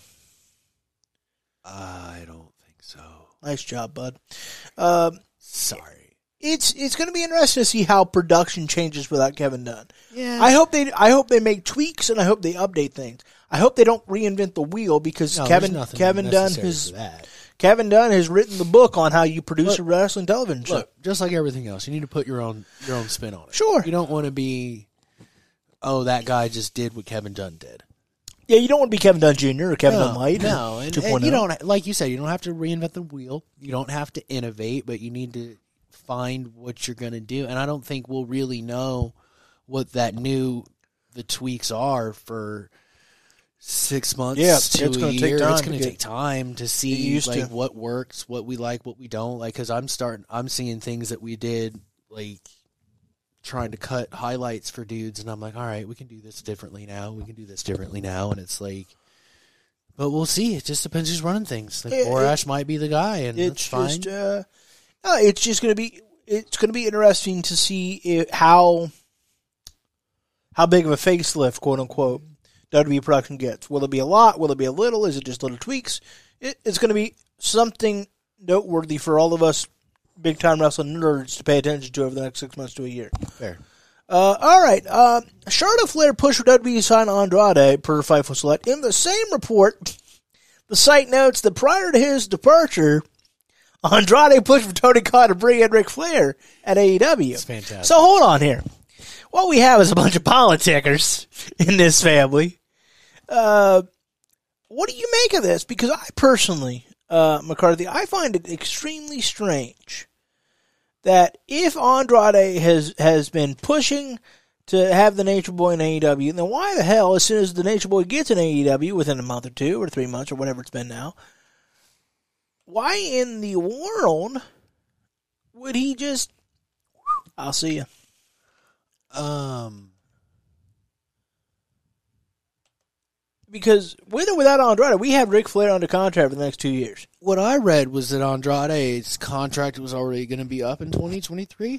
I don't think so. Nice job, bud. Um, Sorry. It's it's going to be interesting to see how production changes without Kevin Dunn. Yeah. I hope they I hope they make tweaks and I hope they update things. I hope they don't reinvent the wheel because No, Kevin there's nothing Kevin Dunn necessary has for that. Kevin Dunn has written the book on how you produce Look, a wrestling television show. Look, just like everything else, you need to put your own your own spin on it. Sure. You don't want to be, oh, that guy just did what Kevin Dunn did. Yeah, you don't want to be Kevin Dunn Junior or Kevin no, Dunn Light. No, and, two point oh. and you don't, like you said, you don't have to reinvent the wheel. You don't have to innovate, but you need to find what you're going to do. And I don't think we'll really know what that new, the tweaks are for six months Yeah, to it's a gonna year. take time it's to going to get- take time to get see used like to. what works, what we like, what we don't like. Because I'm starting, I'm seeing things that we did like trying to cut highlights for dudes, and I'm like, all right, we can do this differently now. We can do this differently now, and it's like, but we'll see. It just depends who's running things. Like It- Borash might be the guy, and It's that's fine. just uh, no, it's just going to be it's going to be interesting to see if, how how big of a facelift, quote unquote, W W E production gets. Will it be a lot? Will it be a little? Is it just little tweaks? It, it's going to be something noteworthy for all of us big time wrestling nerds to pay attention to over the next six months to a year. Fair. Uh, all right. Uh, Charlotte Flair pushed for W W E to sign Andrade per Fightful Select. In the same report, the site notes that prior to his departure, Andrade pushed for Tony Khan to bring in Ric Flair at A E W. It's fantastic. So hold on here. What we have is a bunch of politickers in this family. Uh, what do you make of this? Because I personally, uh, McCarthy, I find it extremely strange that if Andrade has, has been pushing to have the Nature Boy in A E W, then why the hell, as soon as the Nature Boy gets in A E W within a month or two or three months or whatever it's been now, why in the world would he just, I'll see you. Um, Because with or without Andrade, we have Ric Flair under contract for the next two years. what I read was that Andrade's contract was already going to be up in twenty twenty-three.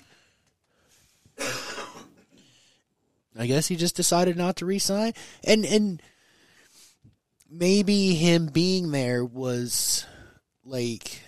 I guess he just decided not to re-sign, and and maybe him being there was like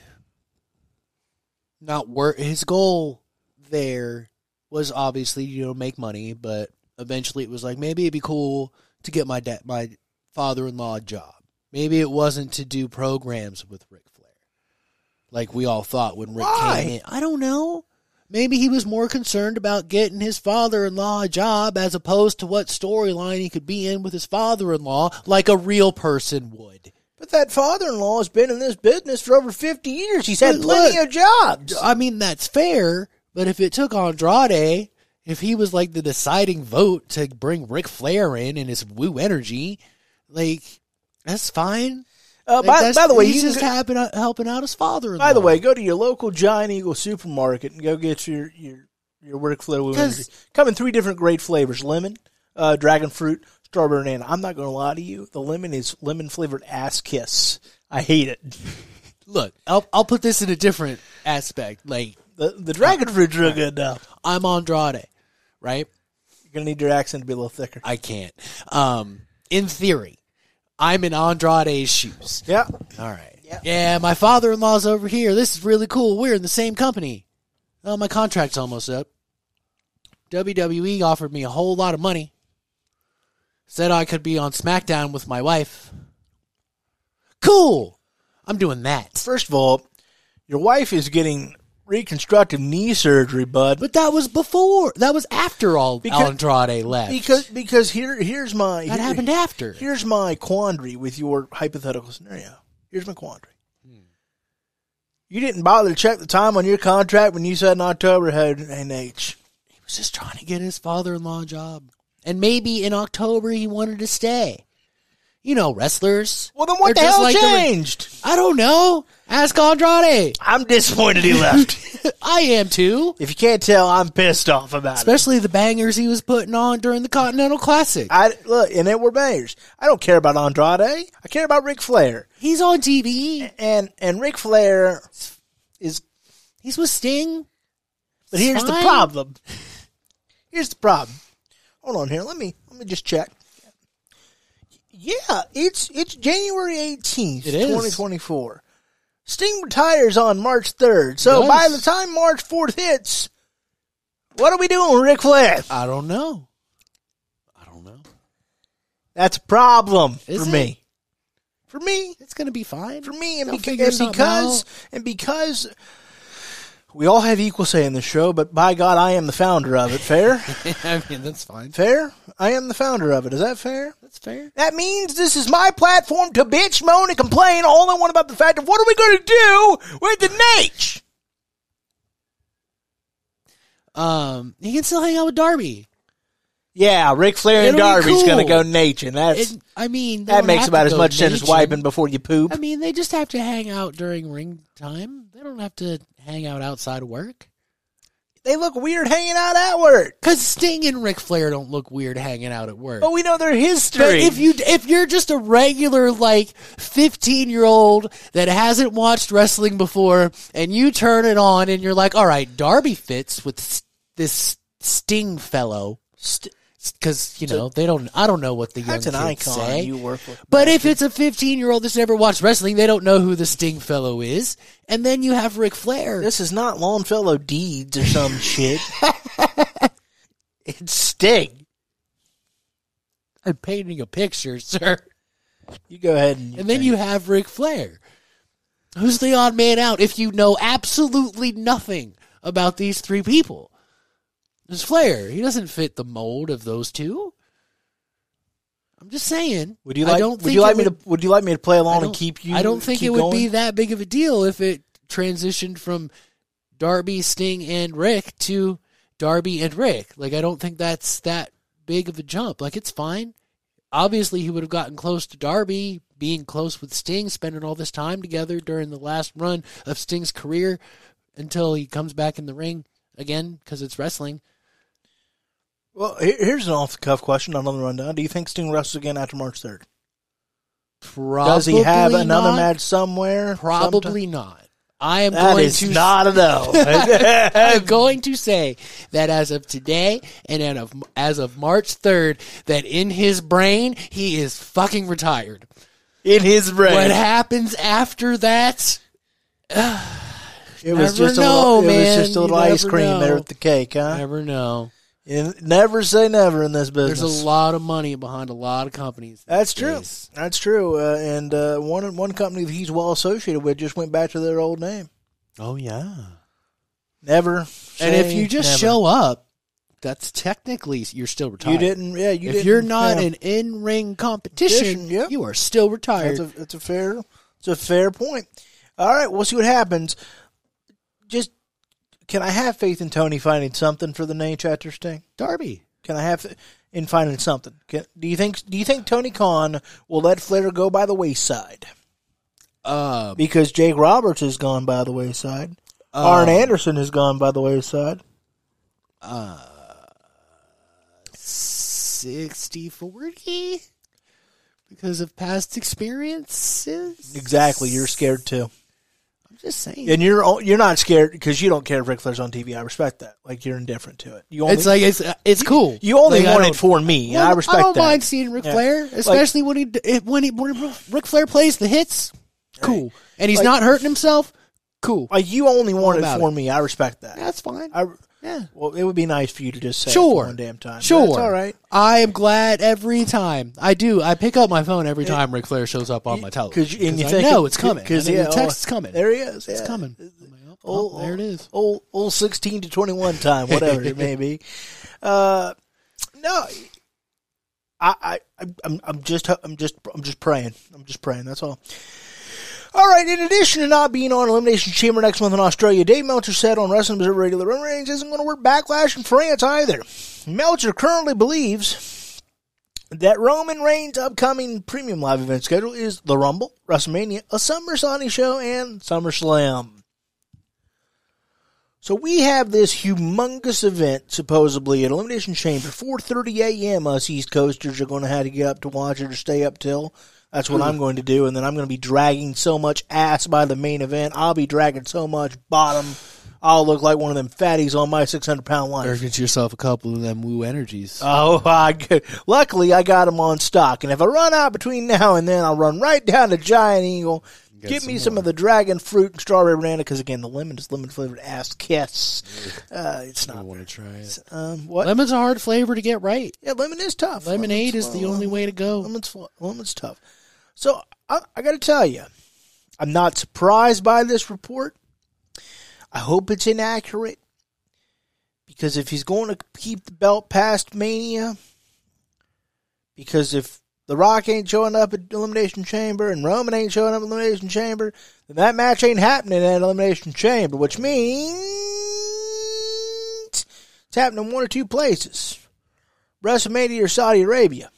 not work. His goal there was obviously, you know, make money, but eventually it was like, maybe it'd be cool to get my dad, my father-in-law a job. Maybe it wasn't to do programs with Ric Flair, like we all thought when Rick Why? came in. I don't know. Maybe he was more concerned about getting his father-in-law a job as opposed to what storyline he could be in with his father-in-law, like a real person would. But that father-in-law has been in this business for over fifty years. He's had But plenty look, of jobs. I mean, that's fair, but if it took Andrade, if he was like the deciding vote to bring Ric Flair in and his woo energy, like, that's fine. Uh, Like, by, that's- by the way, he's you just can, helping out, helping out his father-in-law. by the way, go to your local Giant Eagle supermarket and go get your your your Ric Flair Woo 'Cause- Energy. Come in three different great flavors: lemon, uh, dragon fruit, strawberry, banana. I'm not going to lie to you. The lemon is lemon flavored ass kiss. I hate it. look, I'll, I'll put this in a different aspect. Like, The the dragon fruit's real good now. I'm Andrade, right? You're gonna need your accent to be a little thicker. I can't. Um, in theory, I'm in Andrade's shoes. Yeah. All right. Yeah. Yeah, my father-in-law's over here. This is really cool. We're in the same company. Oh, my contract's almost up. W W E offered me a whole lot of money. Said I could be on SmackDown with my wife. Cool. I'm doing that. First of all, your wife is getting reconstructive knee surgery, bud. But that was before. That was after all Because- Andrade left. Because because here here's my that here- happened after. Here's my quandary with your hypothetical scenario. Here's my quandary. You didn't bother to check the time on your contract when you said in October, hey, hey Nate. He was just trying to get his father-in-law a job. And maybe in October he wanted to stay. You know, wrestlers. Well, then what They're the just hell like the- changed? I don't know. Ask Andrade. I'm disappointed he left. I am too. If you can't tell, I'm pissed off about it. Especially the bangers he was putting on during the Continental Classic. I look, and it were bangers. I don't care about Andrade. I care about Ric Flair. He's on T V. And and Ric Flair is. He's with Sting. But here's Fine. the problem. Here's the problem. Hold on here. Let me let me just check. Yeah, it's it's January eighteenth, It is. twenty twenty-four. Sting retires on March third. So Yes. by the time March fourth hits, what are we doing with Ric Flair? I don't know. I don't know. That's a problem Is for it? me. For me. It's gonna be fine. For me, and, They'll beca- figure and something because out. and because we all have equal say in this show, but by God, I am the founder of it. Fair? I mean, that's fine. Fair? I am the founder of it. Is that fair? That's fair. That means this is my platform to bitch, moan, and complain all I want about the fact of what are we going to do with the Nate? Um, he can still hang out with Darby. Yeah, Ric Flair and It'll be Darby's cool. going to go Nate, and that's It, I mean, they that don't makes have about to as go much sense as Nation. wiping before you poop. I mean, they just have to hang out during ring time. They don't have to hang out outside of work. They look weird hanging out at work, Because Sting and Ric Flair don't look weird hanging out at work. but we know their But history. if you if you're just a regular like fifteen year old that hasn't watched wrestling before, and you turn it on and you're like, all right, Darby fits with s- this Sting fellow, St- because you know they don't. I don't know what the young that's an kids icon say. you work with. But if it's a fifteen year old that's never watched wrestling, they don't know who the Sting fellow is, and then you have Ric Flair. This is not Longfellow Deeds or some shit. It's Sting. I'm painting a picture, sir. You go ahead and, And then you have Ric Flair. Who's the odd man out if you know absolutely nothing about these three people? There's Flair. He doesn't fit the mold of those two. I'm just saying. Would you like? I don't would think you like it me would, to? Would you like me to play I along don't- and keep you? I don't think keep it would going? be that big of a deal if it transitioned from Darby, Sting, and Rick to Darby and Rick. Like, I don't think that's that big of a jump. Like, it's fine. Obviously, he would have gotten close to Darby, being close with Sting, spending all this time together during the last run of Sting's career until he comes back in the ring again because it's wrestling. Well, here- here's an off-the-cuff question on the rundown. Do you think Sting wrestles again after March third? Probably Does he have another not. match somewhere? Probably not. I am That going is to not a no. I'm going to say that as of today and as of, as of March third, that in his brain, he is fucking retired. In his brain. What happens after that? it was never just a know, little, it was man. just a little You ice never cream know. there with the cake, huh? Never know. You never say never in this business. There's a lot of money behind a lot of companies. That's these true. days. That's true. Uh, and uh, one one company that he's well associated with just went back to their old name. Oh, yeah. Never. And say if you just never. show up, that's technically, you're still retired. you didn't. Yeah, you if didn't. you're not yeah. an in-ring competition, Competition, yep. you are still retired. That's a, that's a fair. It's a fair point. All right, we'll see what happens. Just can I have faith in Tony finding something for the Nate after Sting? Darby. Can I have in finding something? Can, do you think? Do you think Tony Khan will let Flair go by the wayside? Um, Because Jake Roberts has gone by the wayside. Um, Arn Anderson has gone by the wayside. uh, sixty forty because of past experiences. Exactly. You're scared too. I'm just saying. And you're you're not scared because you don't care if Ric Flair's on T V. I respect that. Like, you're indifferent to it. You only, It's like it's it's cool. you only Like, I want don't- it for me. Well, and I respect I don't that. mind seeing Ric Yeah. Flair, especially when he d- when he when Ric Flair plays the hits. Cool, and he's Like- not hurting himself. Cool, Like, you only want it about for it. me. I respect that. that's fine. I, Yeah, well, it would be nice for you to just say it sure, for one damn time. Sure, That's all right. I am glad every time I do. I pick up my phone every time Ric Flair shows up on my television Because and you I think know it's coming. Because I know yeah, the text oh, is coming. There he is. It's yeah. coming. I'm like, oh, Old, oh, there it is. Old, old sixteen to twenty-one time, whatever it may be. Uh, no, I, I, I'm, I'm just, I'm just, I'm just praying. I'm just praying. That's all. All right. In addition to not being on Elimination Chamber next month in Australia, Dave Meltzer said on Wrestling Observer Radio, the run range isn't going to work Backlash in France either. Meltzer currently believes that Roman Reigns' upcoming premium live event schedule is the Rumble, WrestleMania, a Summer Sonic show, and SummerSlam. So we have this humongous event, supposedly, at Elimination Chamber, four thirty a.m. Us East Coasters are going to have to get up to watch it or stay up till. That's what Ooh. I'm going to do, and then I'm going to be dragging so much ass by the main event. I'll be dragging so much bottom, I'll look like one of them fatties on my six hundred pound line. Better get yourself a couple of them Woo Energies. Oh, I good. Luckily, I got them on stock, and if I run out between now and then, I'll run right down to Giant Eagle. Get some me some more. Of the dragon fruit and strawberry banana, because again, the lemon is lemon flavored ass kiss. Uh, it's not. I want to try it. Um, what? Lemon's a hard flavor to get right. Yeah, lemon is tough. Lemonade Lemon's, is the uh, only way to go. Lemon's lemon's tough. So I, I got to tell you, I'm not surprised by this report. I hope it's inaccurate, because if he's going to keep the belt past Mania, because if The Rock ain't showing up at Elimination Chamber and Roman ain't showing up at Elimination Chamber, then that match ain't happening at Elimination Chamber, which means it's happening in one or two places. WrestleMania or Saudi Arabia.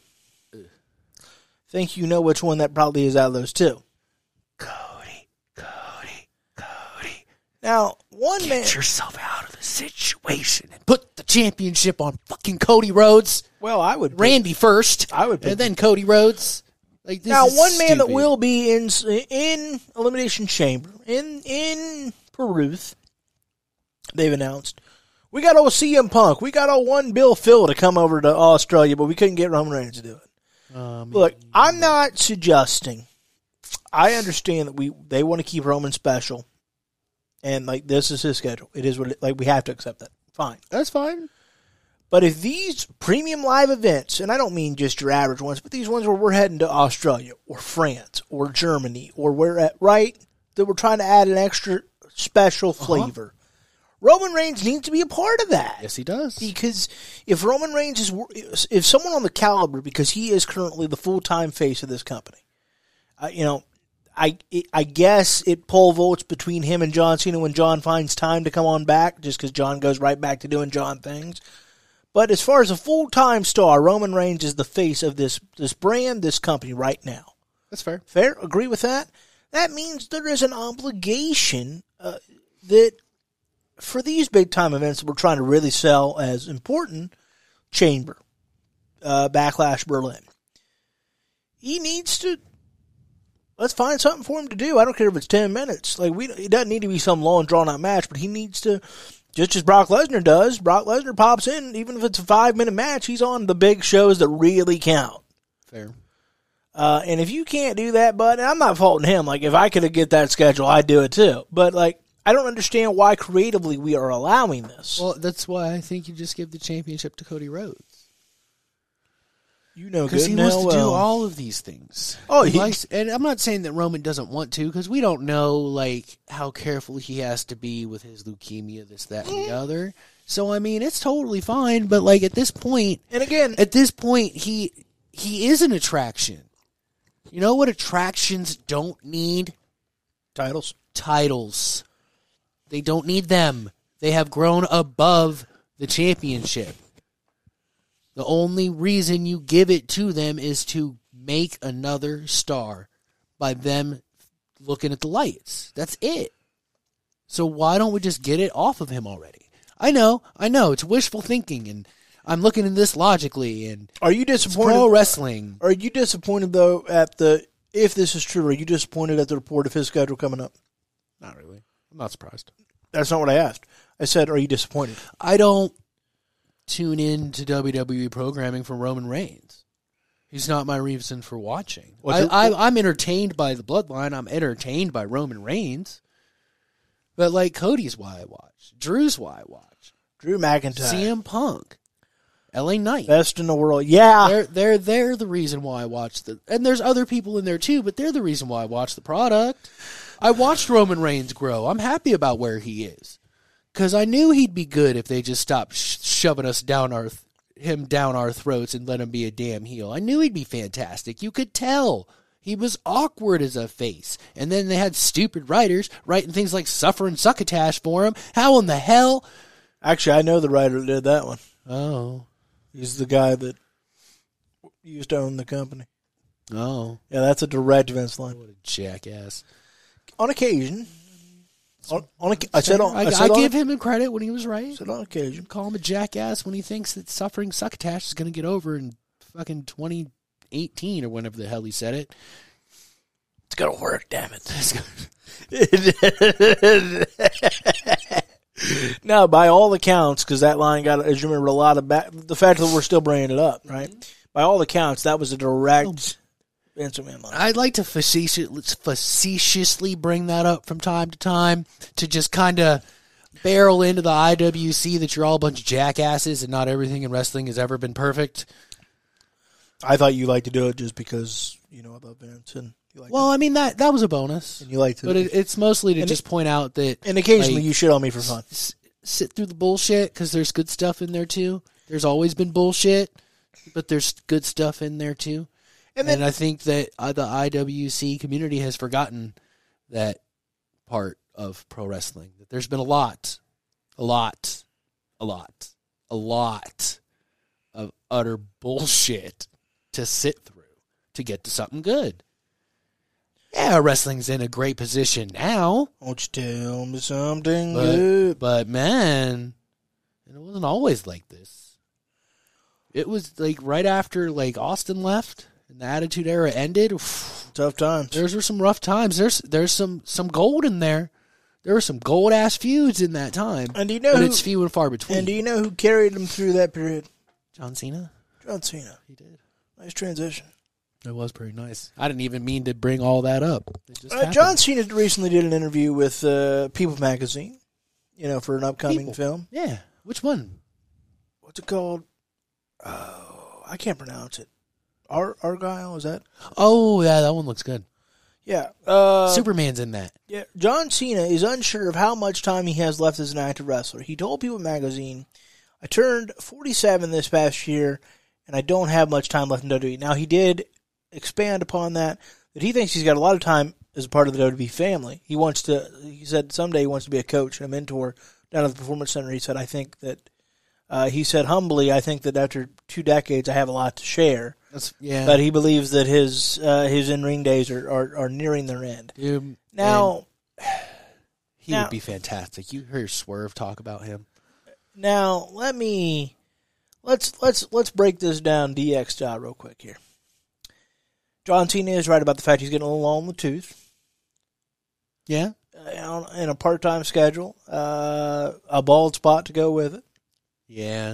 Think you know which one that probably is out of those two. Cody, Cody, Cody. Now, one Get man... Get yourself out of the situation and put the championship on fucking Cody Rhodes. Well, I would... Randy pick, first. I would pick, and then Cody Rhodes. Like, this now, is one man stupid. that will be in in Elimination Chamber, in, in Peruth, they've announced, we got old C M Punk. We got old one Bill Phil to come over to Australia, but we couldn't get Roman Reigns to do it. Um, Look, I'm not suggesting. I understand that we they want to keep Roman special, and like this is his schedule. It is what it, like we have to accept that. Fine, that's fine. But if these premium live events, and I don't mean just your average ones, but these ones where we're heading to Australia or France or Germany or we're at right that we're trying to add an extra special flavor. Uh-huh. Roman Reigns needs to be a part of that. Yes, he does. Because if Roman Reigns is, if someone on the caliber, because he is currently the full-time face of this company, uh, you know, I I guess it pole vaults between him and John Cena when John finds time to come on back, just because John goes right back to doing John things. But as far as a full-time star, Roman Reigns is the face of this this brand, this company right now. That's fair. Fair? Agree with that? That means there is an obligation uh, that... for these big-time events that we're trying to really sell as important, Chamber, uh, Backlash Berlin, he needs to, let's find something for him to do. I don't care if it's ten minutes. Like we, it doesn't need to be some long, drawn-out match, but he needs to, just as Brock Lesnar does, Brock Lesnar pops in, even if it's a five-minute match, he's on the big shows that really count. Fair. Uh, and if you can't do that, bud, and I'm not faulting him. Like, if I could get that schedule, I'd do it too. But, like, I don't understand why creatively we are allowing this. Well, that's why I think you just give the championship to Cody Rhodes. You know, because he wants to well. do all of these things. Oh, he he likes, and I'm not saying that Roman doesn't want to, because we don't know like how careful he has to be with his leukemia, this, that, and the other. So I mean, it's totally fine. But like at this point, and again, at this point, he he is an attraction. You know what attractions don't need? Titles. Titles. They don't need them. They have grown above the championship. The only reason you give it to them is to make another star by them looking at the lights. That's it. So why don't we just get it off of him already? I know, I know, it's wishful thinking, and I'm looking at this logically. And are you disappointed? Pro wrestling. Are you disappointed though at the? If this is true, are you disappointed at the report of his schedule coming up? Not really. I'm not surprised. That's not what I asked. I said, are you disappointed? I don't tune in to W W E programming for Roman Reigns. He's not my reason for watching. I, I, I'm entertained by the Bloodline. I'm entertained by Roman Reigns. But, like, Cody's why I watch. Drew's why I watch. Drew McIntyre. C M Punk. L A Knight. Best in the world. Yeah. They're, they're, they're the reason why I watch the... And there's other people in there, too, but they're the reason why I watch the product. I watched Roman Reigns grow. I'm happy about where he is. Because I knew he'd be good if they just stopped sh- shoving us down our... him down our throats and let him be a damn heel. I knew he'd be fantastic. You could tell. He was awkward as a face. And then they had stupid writers writing things like Suffer and Succotash for him. How in the hell? Actually, I know the writer that did that one. Oh. He's the guy that used to own the company. Oh, Yeah, that's a direct Vince line. what a jackass! On occasion, on, on a, I said on, I, I, I, said on, give him credit when he was right. I said on occasion. Call him a jackass when he thinks that suffering succotash is going to get over in fucking twenty eighteen or whenever the hell he said it. It's gonna work, damn it. No, by all accounts, because that line got, as you remember, a lot of back. The fact that we're still bringing it up, right? By all accounts, that was a direct Vince McMahon line. I'd like to facetious, facetiously bring that up from time to time to just kind of barrel into the I W C that you're all a bunch of jackasses and not everything in wrestling has ever been perfect. I thought you liked to do it just because you know about Vince and you like. Well, I mean that that was a bonus, and you like to, but it, it's mostly to and just it, point out that. And occasionally like, you shit on me for fun. S- sit through the bullshit because there's good stuff in there too. There's always been bullshit, but there's good stuff in there too. And, then, and I think that uh, the I W C community has forgotten that part of pro wrestling. That there's been a lot, a lot, a lot, a lot of utter bullshit to sit through to get to something good. Yeah, wrestling's in a great position now. Won't you tell me something but, good? But, man, it wasn't always like this. It was, like, right after, like, Austin left and the Attitude Era ended. Oof, tough times. There were some rough times. There's there's some, some gold in there. There were some gold-ass feuds in that time. And do you know but who, it's few and far between. And do you know who carried them through that period? John Cena? John Cena. He did. Nice transition. It was pretty nice. I didn't even mean to bring all that up. It just uh, John Cena recently did an interview with uh, People magazine, you know, for an upcoming People. film. Yeah. Which one? What's it called? Oh, I can't pronounce it. Ar- Argyle, is that? Oh, yeah, that one looks good. Yeah. Uh, Superman's in that. Yeah. John Cena is unsure of how much time he has left as an active wrestler. He told People magazine, I turned forty-seven this past year, and I don't have much time left in W W E. Now, he did expand upon that, that he thinks he's got a lot of time as a part of the W W E family. He wants to, he said someday he wants to be a coach and a mentor down at the Performance Center. He said, I think that, uh, he said humbly, I think that after two decades I have a lot to share. That's, yeah. But he believes that his uh, his in-ring days are, are, are nearing their end. Dude, now, he now, would be fantastic. You hear Swerve talk about him. Now, let me, let's, let's, let's break this down D X style real quick here. John Cena is right about the fact he's getting a little long in the tooth. Yeah. Uh, in a part-time schedule. Uh, a bald spot to go with it. Yeah.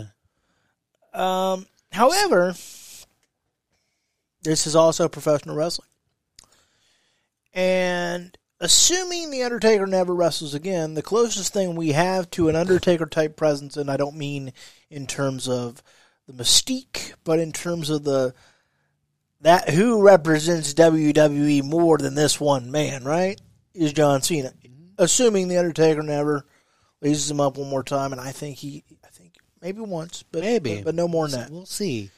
Um, however, this is also professional wrestling. And assuming The Undertaker never wrestles again, the closest thing we have to an Undertaker-type presence, and I don't mean in terms of the mystique, but in terms of the that who represents W W E more than this one man, right, is John Cena. Assuming The Undertaker never leases him up one more time, and I think he, I think maybe once, but maybe, but, but no more than that. We'll see.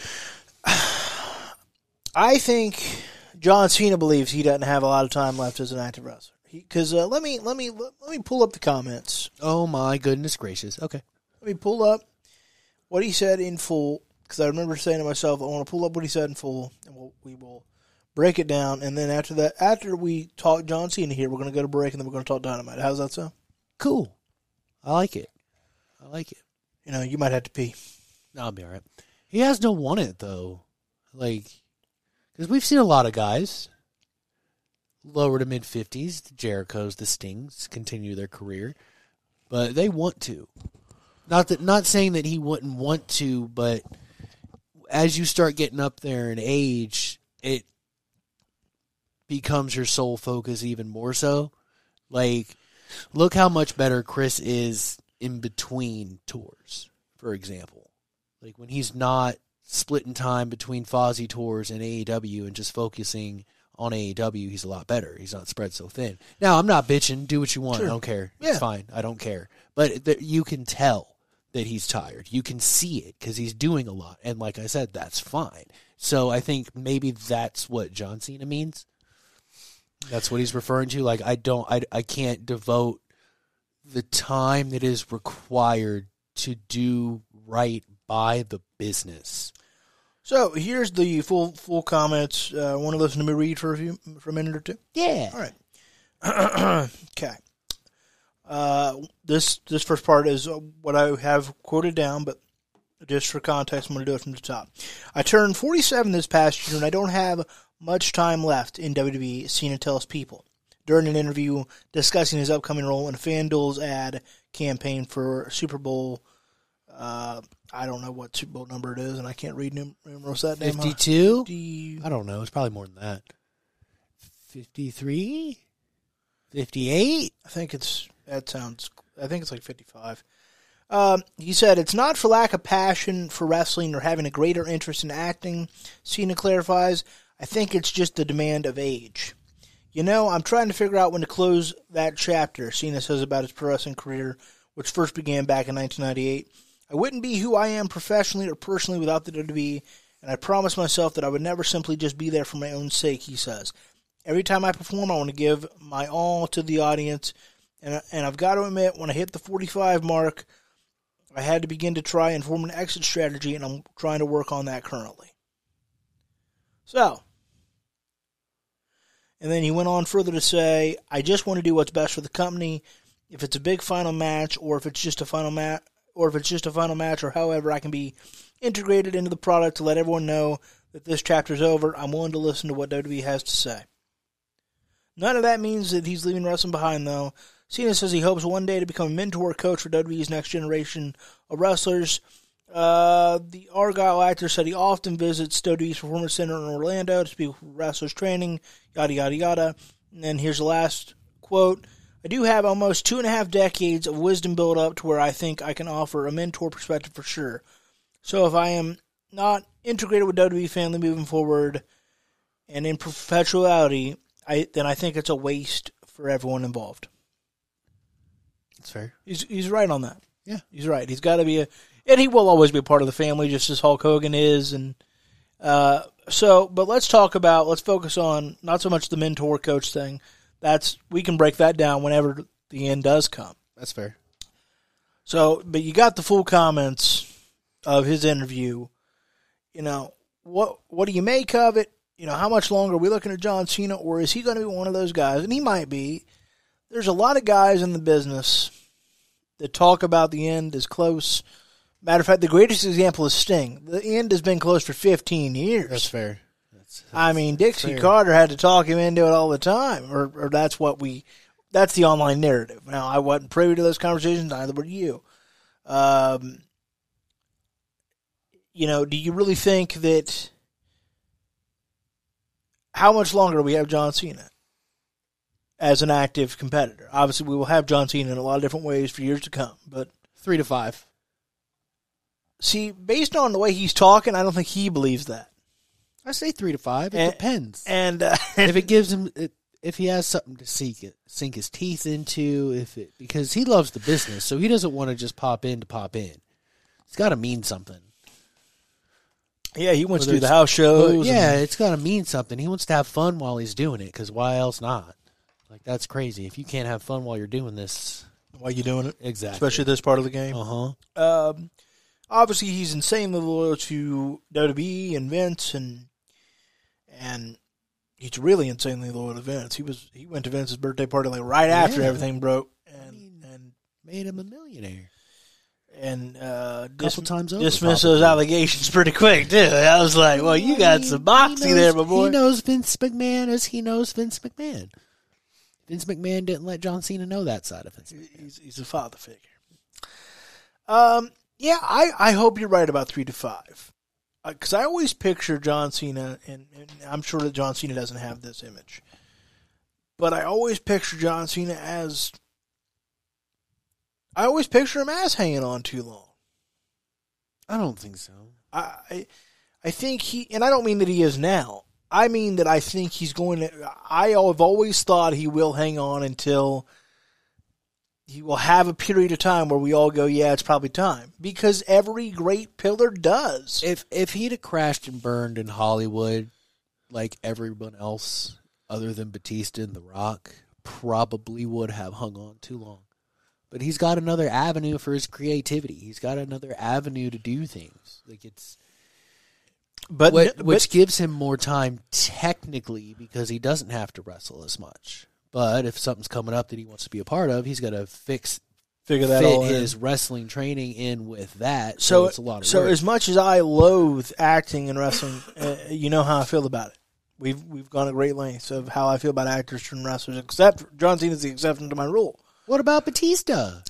I think John Cena believes he doesn't have a lot of time left as an active wrestler. Because uh, let me let me let me pull up the comments. Oh my goodness gracious! Okay, let me pull up what he said in full. Because I remember saying to myself, I want to pull up what he said in full, and we'll, we will break it down. And then after that, after we talk John Cena here, we're going to go to break, and then we're going to talk Dynamite. How's that sound? Cool. I like it. I like it. You know, you might have to pee. No, I'll be all right. He has to want it, though. Like, because we've seen a lot of guys, lower to mid-fifties, the Jerichos, the Stings, continue their career, but they want to. Not that, not saying that he wouldn't want to, but as you start getting up there in age, it becomes your sole focus even more so. Like, look how much better Chris is in between tours, for example. Like, when he's not splitting time between Fozzy tours and A E W and just focusing on A E W, he's a lot better. He's not spread so thin. Now, I'm not bitching. Do what you want. Sure. I don't care. Yeah. It's fine. I don't care. But th- you can tell that he's tired. You can see it because he's doing a lot. And like I said, that's fine. So I think maybe that's what John Cena means. That's what he's referring to. Like, I don't, I, I can't devote the time that is required to do right by the business. So here's the full full comments. Uh, Want to listen to me read for a few for a minute or two? Yeah. All right. Okay. Uh, this this first part is what I have quoted down, but just for context, I'm going to do it from the top. I turned forty-seven this past year, and I don't have much time left in W W E, Cena tells People during an interview discussing his upcoming role in FanDuel's ad campaign for Super Bowl. Uh, I don't know what Super Bowl number it is, and I can't read num- numerals that name. fifty-two? fifty I don't know. It's probably more than that. fifty-three? fifty-eight? I think it's that sounds. I think it's like fifty-five. Um, he said, "It's not for lack of passion for wrestling or having a greater interest in acting." Cena clarifies, "I think it's just the demand of age. You know, I'm trying to figure out when to close that chapter," Cena says about his pro wrestling career, which first began back in nineteen ninety-eight. "I wouldn't be who I am professionally or personally without the W W E, and I promised myself that I would never simply just be there for my own sake," he says. "Every time I perform, I want to give my all to the audience, and, and I've got to admit, when I hit the forty-five mark, I had to begin to try and form an exit strategy, and I'm trying to work on that currently." So, and then he went on further to say, "I just want to do what's best for the company. If it's a big final match, or if it's just a final match, or if it's just a final match, or however I can be integrated into the product to let everyone know that this chapter's over, I'm willing to listen to what W W E has to say." None of that means that he's leaving wrestling behind, though. Cena says he hopes one day to become a mentor coach for W W E's next generation of wrestlers. Uh, the Argyle actor said he often visits W W E's Performance Center in Orlando to speak with wrestlers training, yada, yada, yada. And then here's the last quote. "I do have almost two and a half decades of wisdom built up to where I think I can offer a mentor perspective for sure. So if I am not integrated with W W E family moving forward and in perpetuality, I, then I think it's a waste for everyone involved." That's fair. He's he's right on that. Yeah. He's right. He's got to be a, and he will always be a part of the family, just as Hulk Hogan is. And uh, so, but let's talk about, let's focus on not so much the mentor coach thing. That's, we can break that down whenever the end does come. That's fair. So, but you got the full comments of his interview. You know, what what do you make of it? You know, how much longer are we looking at John Cena, or is he going to be one of those guys? And he might be. There's a lot of guys in the business that talk about the end is close. Matter of fact, the greatest example is Sting. The end has been close for fifteen years. That's fair. That's, that's I mean, Dixie fair. Carter had to talk him into it all the time, or, or that's what we, that's the online narrative. Now, I wasn't privy to those conversations, neither were you. Um, you know, do you really think that, how much longer do we have John Cena as an active competitor? Obviously, we will have John Cena in a lot of different ways for years to come, but Three to five. see, based on the way he's talking, I don't think he believes that. I say three to five. It And- depends. And uh, if it gives him, if he has something to sink it, sink his teeth into, if it because he loves the business, so he doesn't want to just pop in to pop in. It's got to mean something. yeah, he wants to Whether do the it's- house shows. yeah, and- it's got to mean something. He wants to have fun while he's doing it, because why else not? Like, that's crazy. If you can't have fun while you're doing this, why you doing it? exactly. Especially this part of the game. Uh huh. Um, obviously, he's insanely loyal to W W E and Vince, and and he's really insanely loyal to Vince. He was he went to Vince's birthday party like right after Yeah. everything broke, and I mean, and Made him a millionaire. and uh, Couple times over, dismissed probably. those allegations pretty quick too. I was like, well, you got some boxy He knows- there, my boy. He knows Vince McMahon as he knows Vince McMahon. Vince McMahon didn't let John Cena know that side of Vince McMahon. He's, he's a father figure. Um, yeah, I, I hope you're right about three to five, because I always picture John Cena, and, and I'm sure that John Cena doesn't have this image, but I always picture John Cena as, I always picture him as hanging on too long. I don't think so. I, I, I think he, and I don't mean that he is now. I mean that I think he's going to, I have always thought he will hang on until he will have a period of time where we all go, yeah, it's probably time. Because every great pillar does. If if he'd have crashed and burned in Hollywood like everyone else other than Batista and The Rock, probably would have hung on too long. But he's got another avenue for his creativity. He's got another avenue to do things. Like it's but What, but, which gives him more time technically because he doesn't have to wrestle as much. But if something's coming up that he wants to be a part of, he's got to fix figure that fit all in. his wrestling training in with that. So, So it's a lot of so work. as much as I loathe acting and wrestling, uh, you know how I feel about it. We've we've gone to great lengths of how I feel about actors and wrestlers. Except John Cena is the exception to my rule. What about Batista?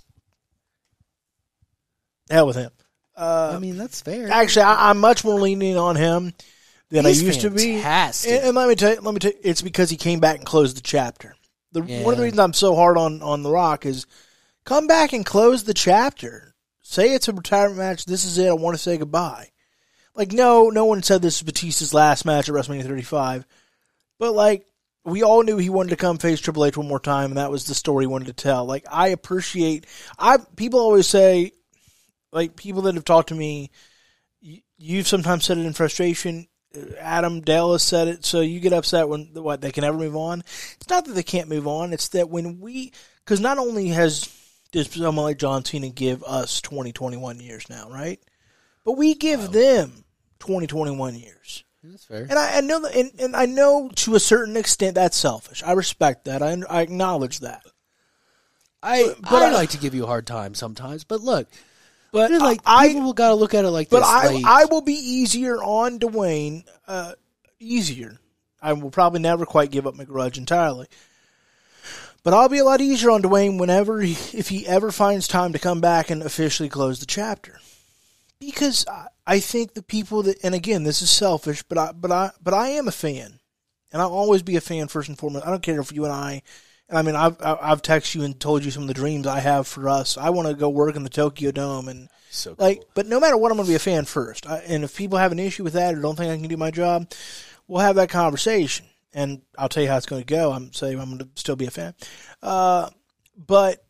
Hell with him. Uh, I mean, that's fair. Actually, I, I'm much more lenient on him than He's I used to be. fantastic. And, and let me tell you, let me tell you, it's because he came back and closed the chapter. The, Yeah. One of the reasons I'm so hard on, on The Rock is come back and close the chapter. Say it's a retirement match. This is it. I want to say goodbye. Like, no, no one said this is Batista's last match at WrestleMania thirty-five. But, like, we all knew he wanted to come face Triple H one more time, and that was the story he wanted to tell. Like, I appreciate... I People always say, like, people that have talked to me, you, you've sometimes said it in frustration. Adam Dallas said it, so you get upset when what they can never move on. It's not that they can't move on; it's that when we, because not only has does someone like John Cena give us twenty, twenty-one years now, right? But we give wow. them twenty, twenty-one years. That's fair. And I, I know that, and, and I know to a certain extent that's selfish. I respect that. I, I acknowledge that. I but, but I I like to give you a hard time sometimes, but look. But It's like I, people got to look at it like but this. I, like, I will be easier on Dwayne. Uh, easier. I will probably never quite give up my grudge entirely. But I'll be a lot easier on Dwayne whenever, he, if he ever finds time to come back and officially close the chapter. Because I, I think the people that, and again, this is selfish, but I, but I, but I am a fan, and I'll always be a fan first and foremost. I don't care if you and I. And I mean, I've I've texted you and told you some of the dreams I have for us. I want to go work in the Tokyo Dome and so cool. like. But no matter what, I'm going to be a fan first. I, and if people have an issue with that or don't think I can do my job, we'll have that conversation. And I'll tell you how it's going to go. I'm saying I'm going to still be a fan. Uh, but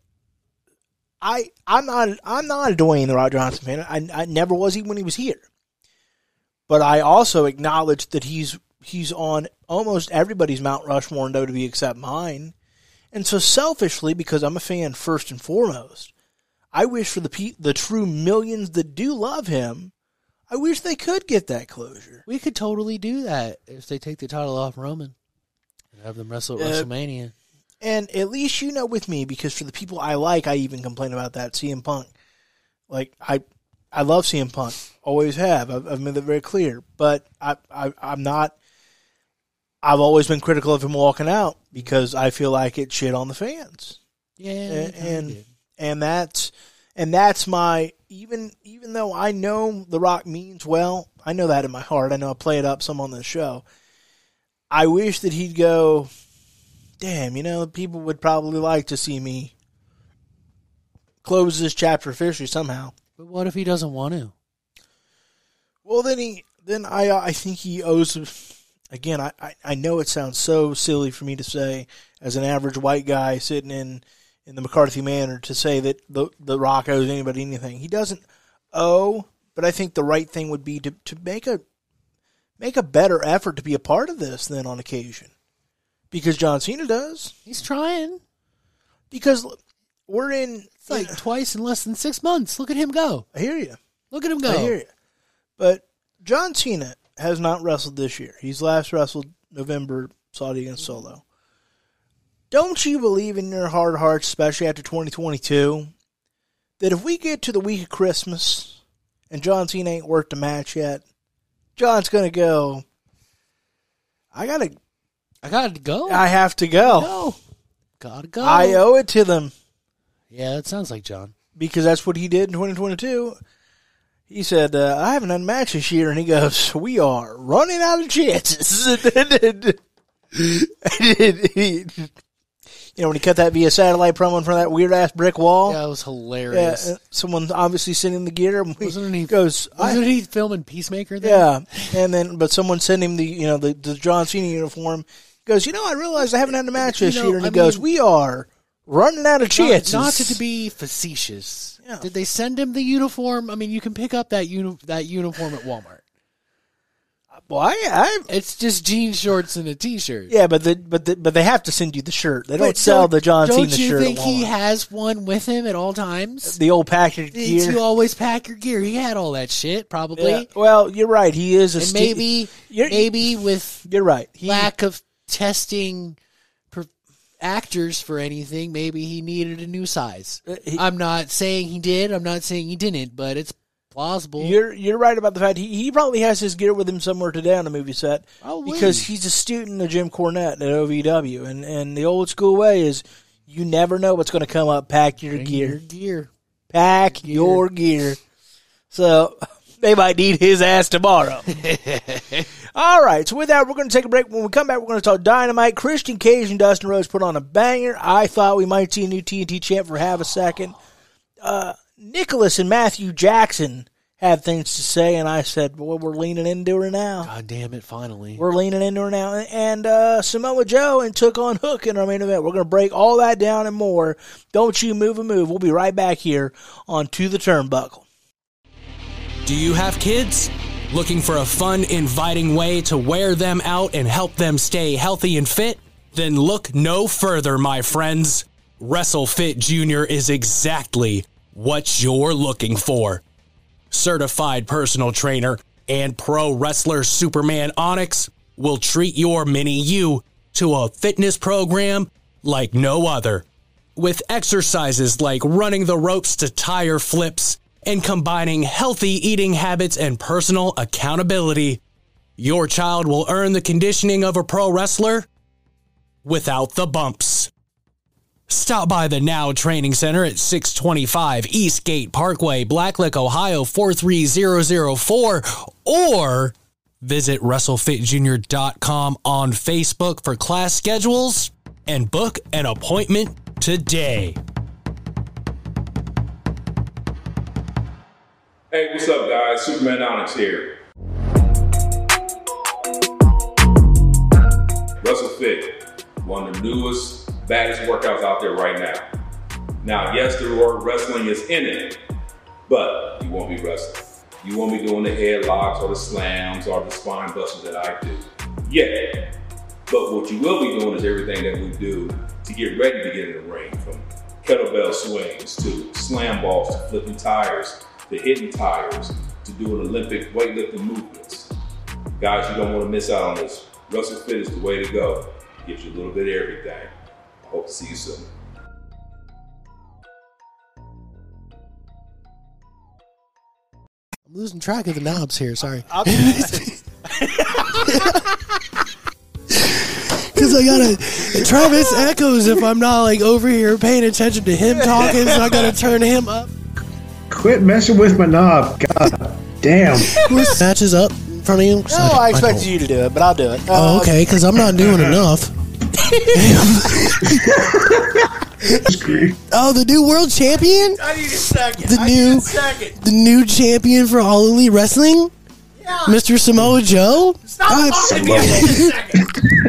I I'm not I'm not a Dwayne the Rock Johnson fan. I I never was even when he was here. But I also acknowledge that he's he's on almost everybody's Mount Rushmore in W W E except mine. And so selfishly, because I'm a fan first and foremost, I wish for the pe- the true millions that do love him, I wish they could get that closure. We could totally do that if they take the title off Roman and have them wrestle at uh, WrestleMania. And at least you know with me, because for the people I like, I even complain about that, C M Punk. Like, I I love C M Punk. Always have. I've, I've made that very clear. But I, I, I'm not... I've always been critical of him walking out because I feel like it shit on the fans. Yeah, and and, and that's and that's my even even though I know The Rock means well, I know that in my heart. I know I play it up some on this show. I wish that he'd go, damn, you know, people would probably like to see me close this chapter officially somehow. But what if he doesn't want to? Well, then he then I I think he owes. Again, I, I, I know it sounds so silly for me to say, as an average white guy sitting in, in the McCarthy Manor, to say that the, the Rock owes anybody anything. He doesn't owe, but I think the right thing would be to, to make a make a better effort to be a part of this than on occasion. Because John Cena does. He's trying. Because we're in... It's like twice in less than six months. Look at him go. I hear you. Look at him go. I hear you. But John Cena has not wrestled this year. He's last wrestled November, Saudi against Solo. Don't you believe in your heart of hearts, especially after twenty twenty-two, that if we get to the week of Christmas and John Cena ain't worked a match yet, John's going to go, I got to... I got to go. I have to go. No. Gotta go. I owe it to them. Yeah, that sounds like John. Because that's what he did in twenty twenty-two. He said, uh, I haven't done a match this year. And he goes, we are running out of chances. You know, when he cut that via satellite promo in front of that weird-ass brick wall. Yeah, it was hilarious. Yeah, someone obviously sent him the gear. And wasn't he, goes, wasn't he filming Peacemaker there? Yeah. And then, but someone sent him the, you know, the, the John Cena uniform. He goes, you know, I realized I haven't had a match this you know, year. And he I goes, mean, we are running out of chances. Not, not to, to be facetious. Yeah. Did they send him the uniform? I mean, you can pick up that uni- that uniform at Walmart. Well, I, I It's just jean shorts and a t-shirt. yeah, but the, but the, but they have to send you the shirt. They don't Wait, sell don't- the John Cena Don't you shirt. think at he Walmart. has one with him at all times? the old packaged It's- gear? You always pack your gear. He had all that shit, probably. Yeah. Well, you're right. He is a And sti- maybe, You're- maybe with You're right. He, lack of testing per- actors for anything, maybe he needed a new size. Uh, he- I'm not saying he did. I'm not saying he didn't, but it's plausible. You're you're right about the fact he, he probably has his gear with him somewhere today on the movie set Probably. because he's a student of Jim Cornette at O V W, and, and the old school way is you never know what's going to come up. Pack your Bring gear, your gear. pack your gear. So they might need his ass tomorrow. All right, so with that, we're going to take a break. When we come back, we're going to talk Dynamite. Christian Cage and Dustin Rhodes put on a banger. I thought we might see a new T N T champ for half a second. Uh, Nicholas and Matthew Jackson had things to say, and I said, boy, we're leaning into her now. God damn it, finally. We're leaning into her now. And uh, Samoa Joe and took on Hook in our main event. We're going to break all that down and more. Don't you move a move. We'll be right back here on To the Turnbuckle. Do you have kids? Looking for a fun, inviting way to wear them out and help them stay healthy and fit? Then look no further, my friends. WrestleFit Junior is exactly what you're looking for. Certified personal trainer and pro wrestler Superman Onyx will treat your mini you to a fitness program like no other. With exercises like running the ropes to tire flips and combining healthy eating habits and personal accountability, your child will earn the conditioning of a pro wrestler without the bumps. Stop by the Now Training Center at six twenty-five Eastgate Parkway, Blacklick, Ohio four three zero zero four, or visit WrestleFit Junior dot com on Facebook for class schedules and book an appointment today. Hey, what's up, guys? Superman Onyx here. WrestleFit, one of the newest, baddest workouts out there right now. Now, yes, the word wrestling is in it, but you won't be wrestling. You won't be doing the headlocks or the slams or the spine busters that I do. Yeah. But what you will be doing is everything that we do to get ready to get in the ring, from kettlebell swings to slam balls to flipping tires to hitting tires to doing Olympic weightlifting movements. Guys, you don't want to miss out on this. WrestleFit is the way to go. Gives you a little bit of everything. Hope to see you soon. I'm losing track of the knobs here. Sorry. Because I gotta. Travis echoes if I'm not like over here paying attention to him talking, so I gotta turn him up. Quit messing with my knob. God damn. Matches up in front of you. No, I expected you to do it, but I'll do it. Oh, Uh, okay, because I'm not doing enough. Oh, the new world champion? I need a second. The I new- need a second. The new champion for All Elite Wrestling? Yeah. Mister Samoa Joe? Stop I- talking to me. I need a second.